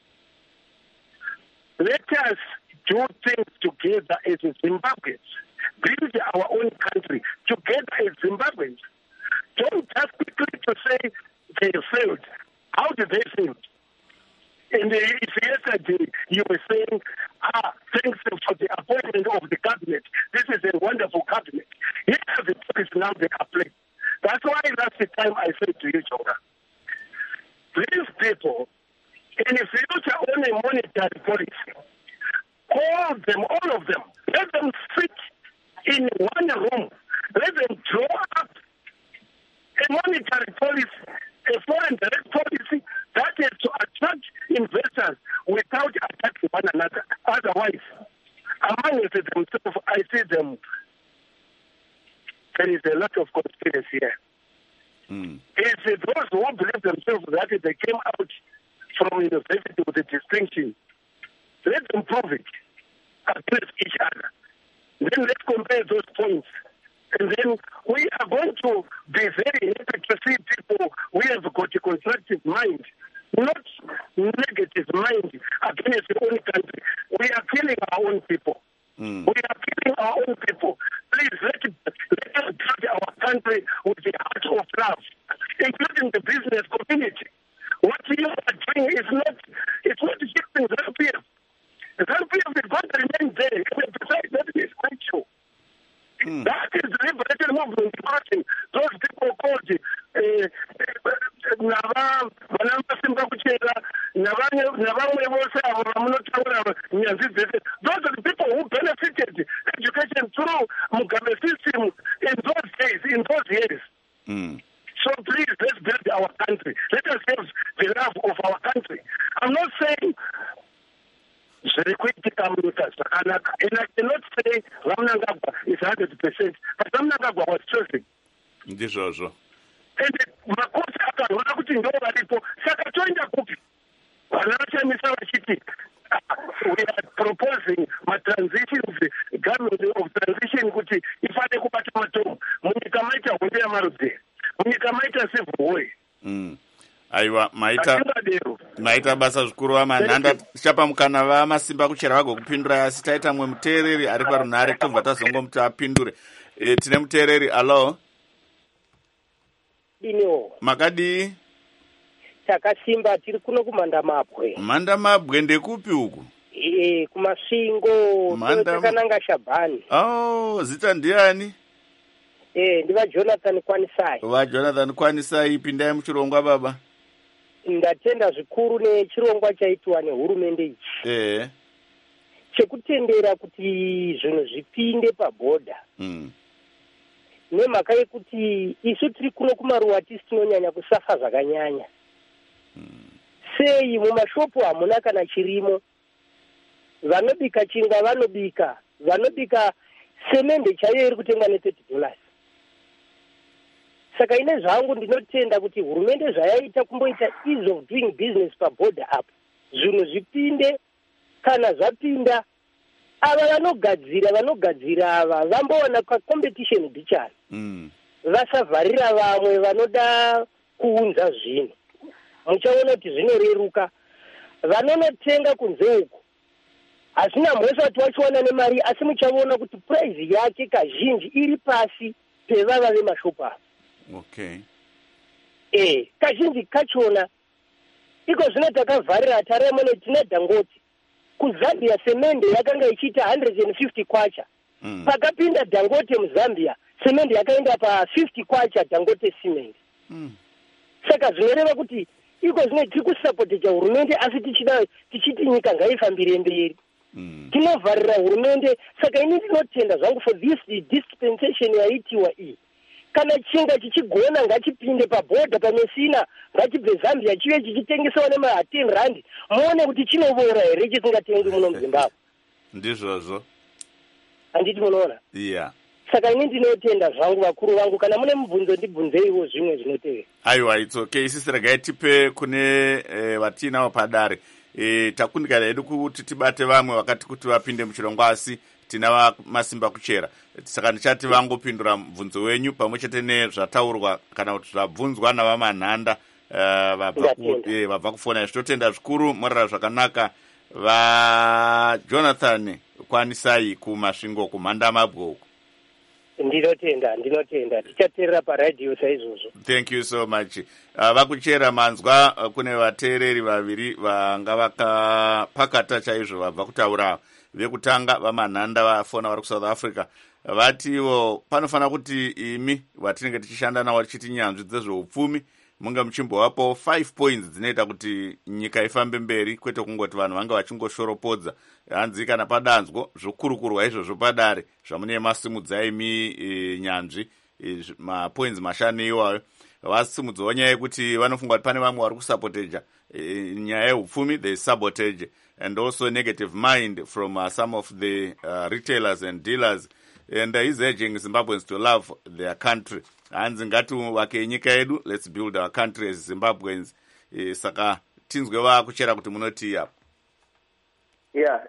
Let us do things together as Zimbabweans. Build our own country together as Zimbabweans. Don't just quickly to say they failed. How did they fail? And if yesterday you were saying, thanks for the appointment of the cabinet, this is a wonderful cabinet. Here are the topics now they are playing. That's why last time I said to you, Jonah, these people, in the future on a monetary policy, call them, all of them, let them sit in one room, let them draw up a monetary policy, a foreign direct policy that is to attract investors without attacking one another. Otherwise, among themselves, I see them, there is a lot of conspiracy here. It's those who believe themselves that they came out from university with a distinction. Let them prove it against each other. Then let's compare those points. And then we are going to be very happy to see people who have got a constructive mind, not negative mind against the own country. We are killing our own people. We are killing our own people. Please let us build our country with the heart of love, including the business community. What you are doing is not shifting ZANU-PF. ZANU-PF is going to remain there. Besides, that is quite true. That is the liberation movement marching. Those people called those are the people who benefited education through Mugabe system in those days, in those years. So please, let's build our country. Let us have the love of our country. I'm not saying and I cannot say Ramnangagwa is 100%, but Ramnangagwa was chosen. And makosi akaona kuti ndo varipo saka toenda kupi vanachamisa vachiti we are proposing transitions, government of transition kuti ifane kubata matomo munyika maita hondo yamarudzi munyika maita civil war. Aiwa, maita basa zvikuru vamanhanda. Tichapa mukana vamasimba kuchera vagokupindura, asi taita mwe muteereri ari parunhare tobva tazongomuti apindure. Tine muteereri. Alo, diniwo makadii? Takasimba, tiri kuno kumanda mabwe. Manda mabwe ndekupi uku? Kumasvingo, takananga Shabhani. Zita ndiani? Ndiva Jonathan Kwanisai. Jonathan Kwanisai, pindai muchirongwa baba. Ndatenda zvikuru nechirongwa chaitwa nehurumende ichi. Chekutendera kuti zvinhu zvipinde pabhodha. Nemhaka yekuti isu tiri kuno kumaruwa tisi tinonyanya kusafa zvakanyanya. Sei mumashopu hamuna kana chirimo. Vanobika chingwa vanobika semende chaiyo iri kutengwa $30. Saka ine zvangu ndinotenda kuti hurumende zvayaita kumboita ease of doing business pabhodha apo, zvinhu zvipinde. Kana zvapinda, ava vanogadzira ava vamboona competition bichana. Vasavharira vamwe vanoda kuunza zvinhu. Muchaona kuti zvinoreruka. Vanonotenga kunze uko hasina mhosva kuti wachiwana nemari, asi muchaona kuti price yake kazhinji iri pasi pevava vemashopu ava. Kazhinji kachona iko zvino takavharira taremone tina Dangote kuZambia semende yakanga ichiita 150 kwacha pakapinda Dangote muZambia semende yakaenda pa50 kwacha Dangote cement. Saka zvinoreva kuti iko zvine tiri kusapoteja hurumende asi tichiti nyika ngaifambire mberi. Tinovharira hurumende. Saka ini ndinotenda zvangu for this dispensation yaitiwa iyi. Kana chinga chichigona ngachipinde pabhodha pamesina ngachibve Zambia chive chichitengesawo nema10 rand muone kuti chinovora here chisingatengwi muno muZimbabwe. Ndizvozvo. Handiti munoona? Yeah. Saka ini ndinotenda zvangu vakuru vangu kana mune mubvunzo ndibvunzeiwo zvimwe zvinotevera. Aiwa, it's okay. Isisi regai tipe kune vatinavo padare. Takundikana hedu kuti tibate vamwe vakati kuti vapinde muchirongwa asi tina masimba kuchera. Saka ndichati vangopindura mubvunzo wenyu pamwe chete nezvataurwa kana kuti zvabvunzwa navamanhanda vabva kufona. Zvitotenda zvikuru morara zvakanaka vaJonathan Kwanisai kumasvingo kumhanda mabwe. Ndinotenda tichateerera paradhiyo saizvozvo. Thank you so much. Vakuchera manzwa kune vateereri vaviri vanga vakapakata chaizvo vabva kutaura. Vekutanga vamanhanda vafona vari kuSouth Africa vativo panofanira kuti imi vatinenge tichishanda navo tichiti nyanzvi dzezveupfumi munge muchimbovapo 5 points dzinoita kuti nyika ifambe mberi, kwete kungoti vanhu vange vachingoshoropodza. Hanzi kana padanzwo zvokurukurwa izvozvo padare zvamune masimudzai imi nyanzvi mapoints mashanu iwayo vasimudzawo nyaya yekuti vanofunga kuti pane vamwe vari kusapoteja nyaya yeupfumi, there is sabotage and also negative mind from some of the retailers and dealers, and is urging Zimbabweans to love their country. Hanzi ngativake nyika yedu, let's build our country as Zimbabweans. Saka tinzwe vakuchera kuti munoti apo. Yeah,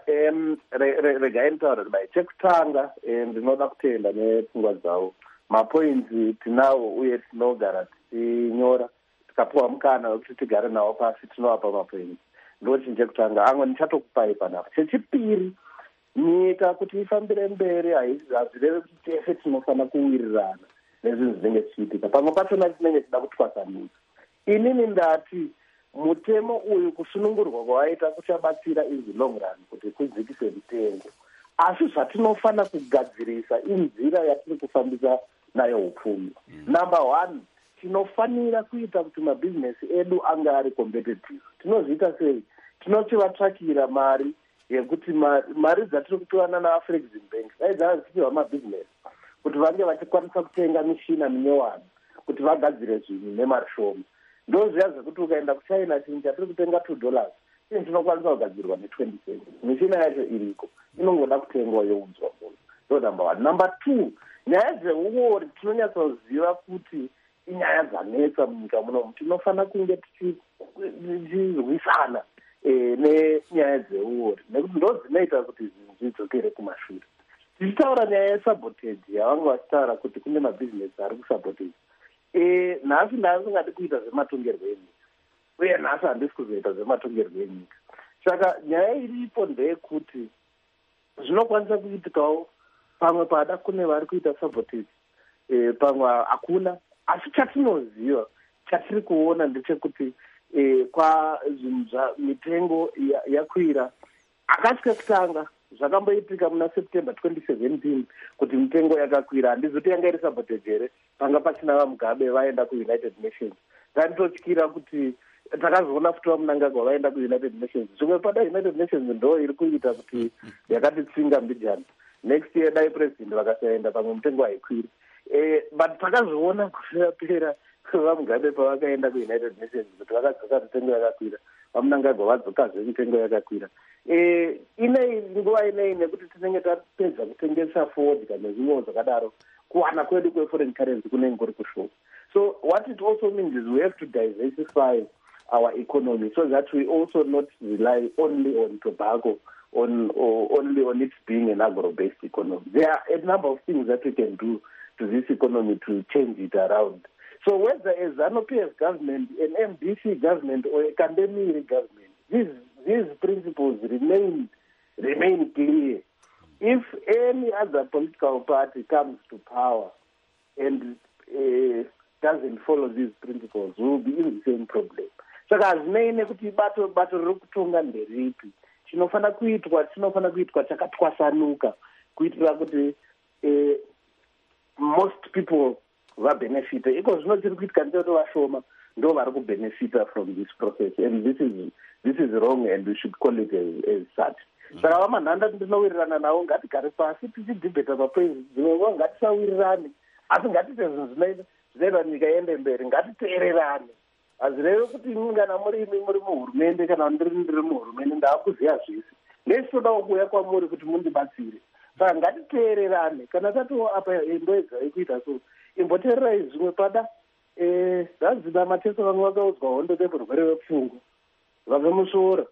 regai ntaura bai chekutanga ndinoda kutenda nepfungwa dzavo. Mapoints tinawo uye tinogara tichinyora tikapuwa mukana wekuti tigare nawo pasi tinovapa mapoints. Ndo chinhu chekutanga. Amwe ndichatokupai panapa. Chechipiri, nyika kuti ifambire mberi hazvirevi kuti tese tinofanira kuwirirana nezvinhu zvinenge zvichiitika. Pamwe pachona tinenge tida kutwasanuka. Inini ndati mutemo uyu kusunungurwa kwawaita kuchabatsira in the long run kuti kudzikise mitengo. Asi zvatinofanira kugadzirisa inzira yatiri kufambisa nayo upfumi. Number 1, tinofanira kuita kuti mabhizinesi edu anga ari competitive. Tinozviita sei? Tinochivatsvakira mari yekuti mari dzatiri kupiwana naAfrexim Bank dai dzavazipiwa mabhizinesi kuti vange vachikwanisa kutenga mishina minyowani kuti vagadzire zvinhu nemari shoma. Ndo zviya zvekuti ukaenda kuChina chinhu chatiri kutenga $2 chinhu chinokwanisa kugadzirwa ne20 cents. Mishina yacho iriko, inongoda kutengwa younzwa munhu. Ndo number 1. Number 2, nyaya dzeuori tinonyatsoziva kuti inyaya dzanetsa munyika munomu. Tinofanira kunge tichirwisana nenyaya dzeuori nekuti ndo dzinoita kuti zvinhu zvidzokere kumashure. Tichitaura nyaya yesabotage yavanga vachitaura kuti kune mabhizinesi ari kusabotage. Nhasi ndasingadi kuita zvematongerwo enyika uye nhasi handisi kuzoita zvematongerwo enyika. Saka nyaya iripo ndeyekuti zvinokwanisa kuitikawo pamwe pada kune vari kuita sabotage, pamwe hakuna. Asi chatinoziva, chatiri kuona ndechekuti kwa zvinhu mitengo yakwira. Akatya kutanga zvakamboitika muna September 2017 kuti mitengo yakakwira. Handizoti yanga iri sabotage here, panga pasina vaMugabe vaenda kuUnited Nations. Tanototyira kuti takazoona futi vaMnangagwa vaenda kuUnited Nations. Zvimwe pada United Nations ndo iri kuita kuti yakatitsinga mbijana. Next year dai president vakasaenda pamwe mitengo haikwiri. But takazoona kupera vaMugabe pavakaenda kuUnited Nations kuti vakadzoka mitengo yakakwira, vaMnangagwa vadzokazve mitengo yakakwira. Inei nguva inei nekuti tinenge tapedza kutengesa Ford kana zvimwewo zvakadaro, kuwana kwedu kweforeign currency kunenge kuri kushoka. So what it also means is we have to diversify our economy so that we also not rely only on tobacco, only on it being an agro-based economy. There are a number of things that we can do to this economy to change it around. So whether a ZANU-PF government, an MDC government, or a Kandemiri government, these principles remain clear. If any other political party comes to power and doesn't follow these principles, we will be in the same problem. Saka hazvinei nekuti bato riri kutonga nderipi, chinofana kuitwa chakatwasanuka kuitira kuti most people vabenefite. Iko zvino tiri kuitika ndito vashoma ndo vari kubenefita from this process, and this is wrong, and we should call it as such. Saka vamanhanda ndinowirirana navo ngatigare pasi tichidhibheta papresi dzimwevo ngatisawirirane, asi ngatiite zvinhu zvinoita nyika iende mberi, ngatiteererane. Hazvirevi kuti kana muri muhurumende kana ndiri muhurumende ndaakuziva zvese, ndechitodawo kuuya kwamuri kuti mundibatsire. Saka ngatiteererane, kana tatiwo apa ndoedza ikuita so imboteererai zvimwe pada zvanzina mateso vamwe vakaudzwa hondo dzepurwere wepfungwa vabve musvoora.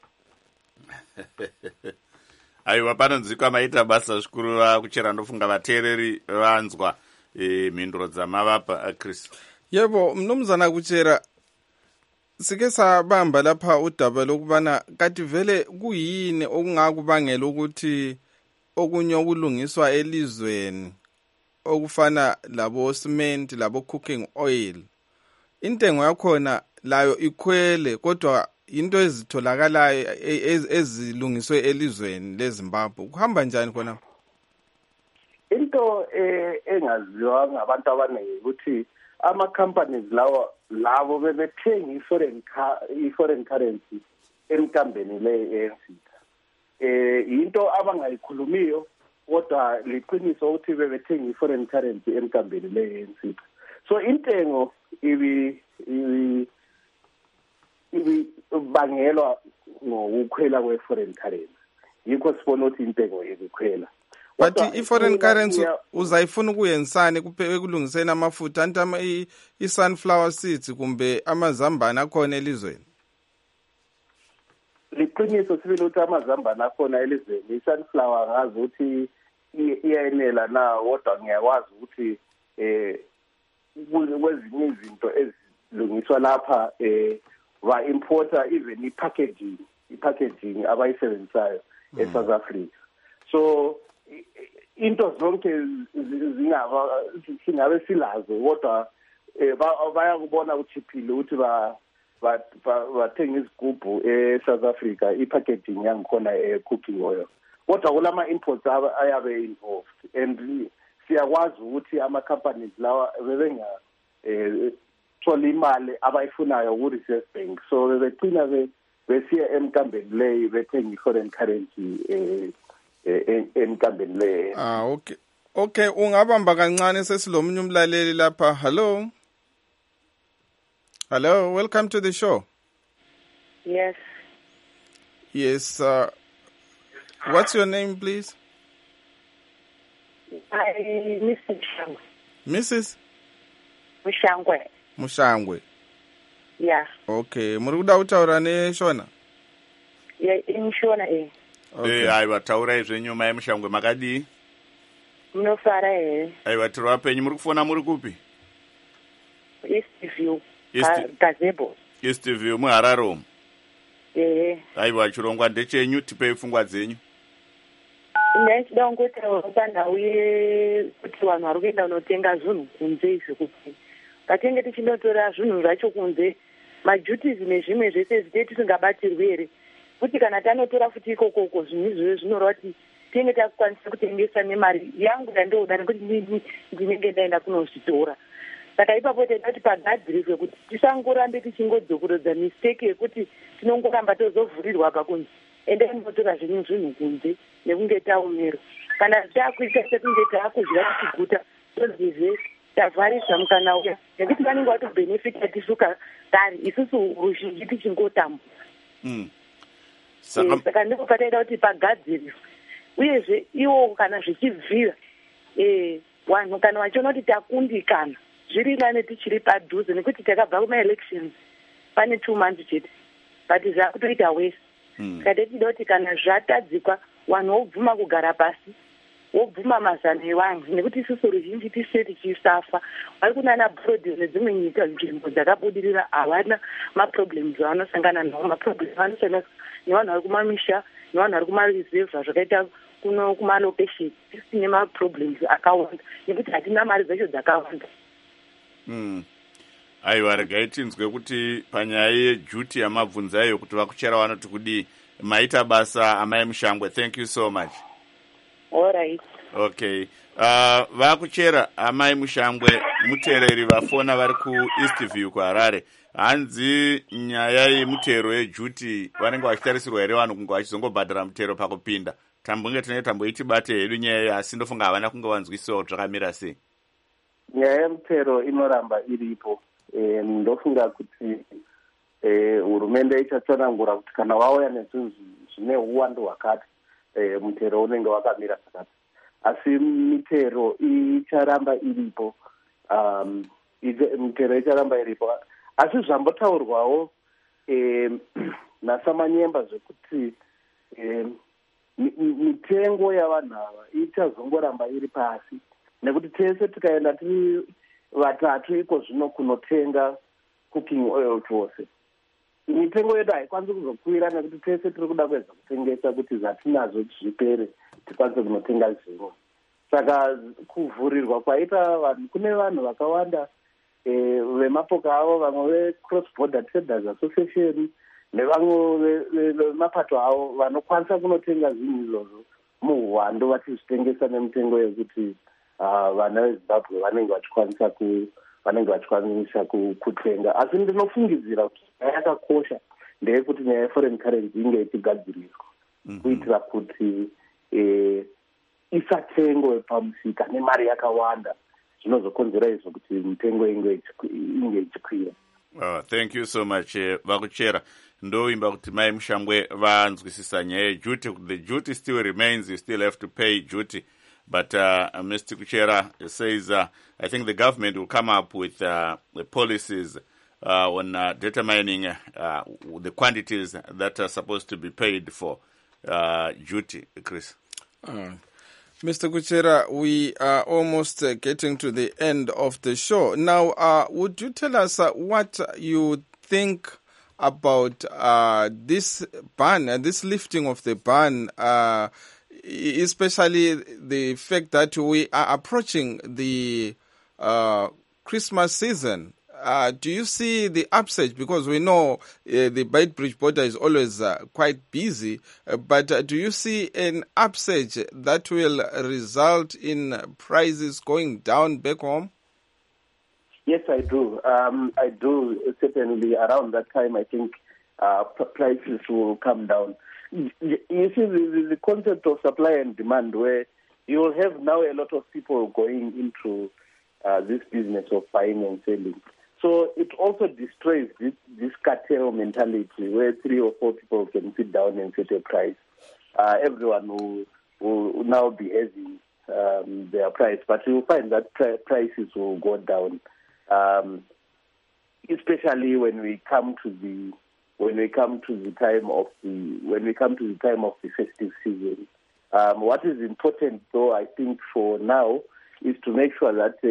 aiwa panonzwikwa maita basa zvikuru vakuchera ndofunga vateereri vanzwa mhinduro dzamavapa Chris. Yebo, mnumzana kuchera sike sabamba lapha udaba lokubana kati vele kuyini okungakubangela ukuthi okunye okulungiswa elizweni okufana labo cement labo cooking oil intengo yakhona layo ikhwele, kodwa into ezitholakalayo ezilungiswe elizweni leZimbabwe kuhamba njani khona? Into engaziwa ngabantu abaningi ukuthi ama-companies lavo bebethenga i-foreign currency emkambeni le-ANC. Into abangayikhulumiyo kodwa liqiniso ukuthi bebethenga i-foreign currency emkambeni le-ANC. So intengo bangelwa ngokukhwela kwe-foreign currency, yikho sibona ukuthi intengo ikhwela. But i-foreign currency uzayifuna ukuyenzisani ekulungiseni amafutha anti i-sunflower seeds kumbe amazambane akhona elizweni? Liqiniso sibili ukuthi amazambane akhona elizweni, i-sunflower ngazi ukuthi iyayenela na, kodwa ngiyakwazi ukuthi kwezinye izinto ezilungiswa lapha va-importa even i-packaging abayisebenzisayo eSouth Africa. So into zonke singabe silazo, kodwa bayakubona uchiphile ukuthi bathenga izigubhu eSouth Africa i-packaging yangikhona cooking oil, kodwa kulama imports ayabe involved, and siyakwazi ukuthi ama-companies lawa bebenga thola imali abayifunayo ku-Reserve Bank, so bebegcina besiya emkambeni leyo bethenga i-foreign currency emkambeni leyo. Okay, ungabamba kancane sesilomunye umlaleli lapha. Hello, welcome to the show. Yes. What's your name, please? Mrs. Mushangwe. Mrs. Mushangwe. Yeah. Okay, muri kuda kutaura neShona? Yeah, Shona Okay. Aiwa, taurai zvenyu mai Mushangwe, makadii? Munofara Aiwa, tiri vapenyu, muri kufona muri kupi? Eastview. Gazebo. Eastview muHarare. Aiwa, chirongwa ndechenyu, tipei pfungwa dzenyu. Ndachida kungotaura pandau kuti vanhu vari kuenda kunotenga zvinhu kunze izvi, kuti patenge tichinotora zvinhu zvacho kunze, maduties nezvimwe zvese zvite tisingabatirwi here, kuti kana tanotora futi ikokoko zvinhu izvozvo zvinoreva kuti tinenge takukwanisa kutengesa nemari yangu yandooda nekuti ndinenge ndaenda kunozvitora. Saka ipapo taida kuti pagadziriswe kuti tisangorambe tichingodzokorodza mistake yekuti tinongoramba tozovhurirwa pakunze ende inotora zvinhu kunze nekunge taumira. Kana takuita sekunge taakudya tichiguta tozizve tavharisa mukana uya, nekuti vanenge vatobhenefita tisuka kare isusu ruzhinji tichingotambwa. Saka ndipo pataida kuti pagadziriswe, uyezve iwo kana zvichibvira vanhu kana vachiona kuti takundikana zviri nane tichiri padhuze, nekuti takabva kumaelections pane 2 months chete, but zvakutoita wese. Saka tichida kuti kana zvatadzikwa vanhu vobvuma kugara pasi, vobvuma mazano evanhu, nekuti isusu ruzhinji tishe tichisafa. Vari kunana Brodhi nedzimwe nyika nzvimbo dzakabudirira havana maproblems avanosangana nawo. Maproblems avanosangana nevanhu vari kumamisha nevanhu vari kumareserva zvakaita kuno kumalocation, tisine maproblems akawanda nekuti hatina mari dzacho dzakawanda. Aiwa, regai tinzwe kuti panyaya yejuti yamabvunzayo kuti vakuchera vanoti kudii. maita basa amai Mushangwe. Thank you so much. All right. Okay. Vakuchera amai Mushangwe mutereri vafona vari kuEastview kuHarare. Hanzi nyaya yemutero yejuti vanenge vachitarisirwa here vanhu kunge vachizongobhadhara mutero pakupinda. Tambunge tine tamboitibate hedu nyaya asi ndofunga havana kunge vanzwisiwa kuti zvakamira sei. Nyaya yemutero inoramba iripo. Ndofunga kuti hurumende ichatsanangura kuti kana wauya nezvinhu zvine uwandu hwakati mutero unenge wakamira zvakati. Asi mitero icharamba iripo. Mitero icharamba iripo. Asi zvambotaurwawo nasamanyemba zvekuti mitengo yavanhu ava ichazongoramba iri pasi nekuti tese tikaenda tiri vatatu iko zvino kunotenga cooking oil tose, mitengo yedu haikwanisi kuzokwira nekuti tese tiri kuda kuedza kutengesa kuti zvatinazo zvipere tikwanise kunotenga zvimwe. Saka kuvhurirwa kwaita vanhu, kune vanhu vakawanda vemapoka avo, vamwe veCross Border Traders Association nevamwe vemapato avo vanokwanisa kunotenga zvinhu izvozvo muhwando vachizvitengesa nemitengo yekuti vana veZimbabwe vanenge vachikwanisa kutenga. Asi ndinofungidzira kuti nyaya yakakosha ndeyekuti nyaya yeforeign currency inge ichigadziriswa kuitira kuti isatengwe pamusika nemari yakawanda, zvinozokonzera izvo kuti mitengo inge ichikwira. Thank you so much. Vakuchera ndoimba kuti mai Mushangwe vanzwisisa nyaya yeduty. The duty still remains, you still have to pay duty. But Mr. Kuchera says, I think the government will come up with the policies on determining the quantities that are supposed to be paid for duty. Chris. Mr. Kuchera, we are almost getting to the end of the show. Now, would you tell us what you think about this ban, this lifting of the ban, especially the fact that we are approaching the Christmas season? Do you see the upsurge? Because we know the Beitbridge border is always quite busy, but do you see an upsurge that will result in prices going down back home? Yes, I do. I do. Certainly around that time, I think prices will come down. You see, the concept of supply and demand, where you will have now a lot of people going into this business of buying and selling. So it also destroys this cartel mentality where 3 or 4 people can sit down and set a price. Everyone will now be having their price, but you'll find that prices will go down, especially when we come to the time of the festive season. What is important, though, I think for now, is to make sure that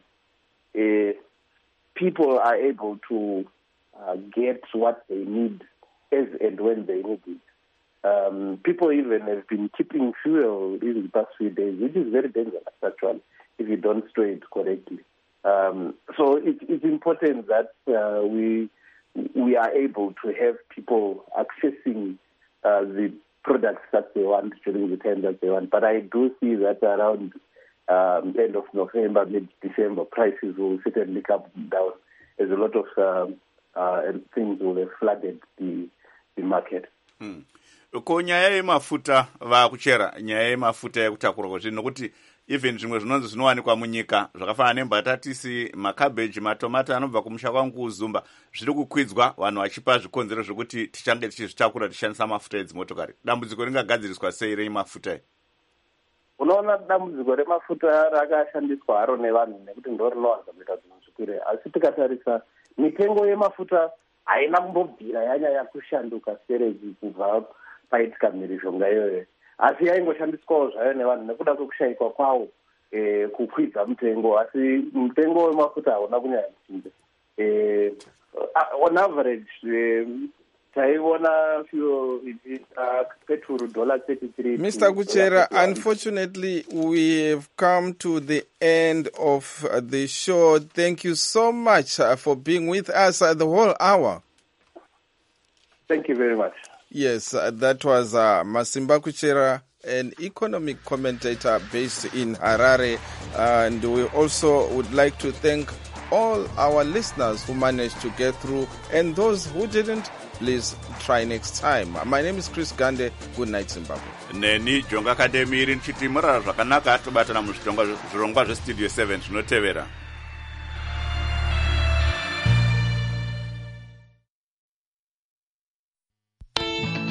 people are able to get what they need as and when they need it. People even have been keeping fuel in the past few days, which is very dangerous, actually, if you don't store it correctly. So it's important that we are able to have people accessing the products that they want during the time that they want. But I do see that around end of November, mid-December, prices will certainly come down as a lot of things will have flooded the market. Ko nyaya yemafuta vakuchera, nyaya yemafuta yekutakura kwezvinhu nokuti even zvimwe zvinonzi zvinowanikwa munyika zvakafanana nembatatisi, makabeji, matomata anobva kumusha kwangu kuZumba zviri kukwidzwa, vanhu vachipa zvikonzero zvokuti tichange tichizvitakura tichishandisa mafuta edzimotokari. Dambudziko ringagadziriswa sei remafuta? Unoona, dambudziko remafuta rakashandiswa haro nevanhu nekuti ndo rinowanza kuita zvinhu zvikwire. Asi tikatarisa mitengo yemafuta haina kumbobvira yanyanya kushanduka serezi kubva paitika mhirizhonga iyoyo, asi yaingoshandiswawo zvayo nevanhu nekuda kwekushayikwa kwawo kukwidza mutengo. Asi mutengo wemafuta hauna kunyanya kuchinja. On average, taiona petrol $33. Mr. Kuchera, unfortunately, we have come to the end of the show. Thank you so much for being with us the whole hour. Thank you very much. Yes, that was Masimba Kuchera, an economic commentator based in Harare. And we also would like to thank all our listeners who managed to get through, and those who didn't, please try next time. My name is Chris Gande. Good night, Zimbabwe. Neni Jonga Academy iri nchiti murara zvakanaka tobatana muzvirongwa zvestudio 7 zvinotevera.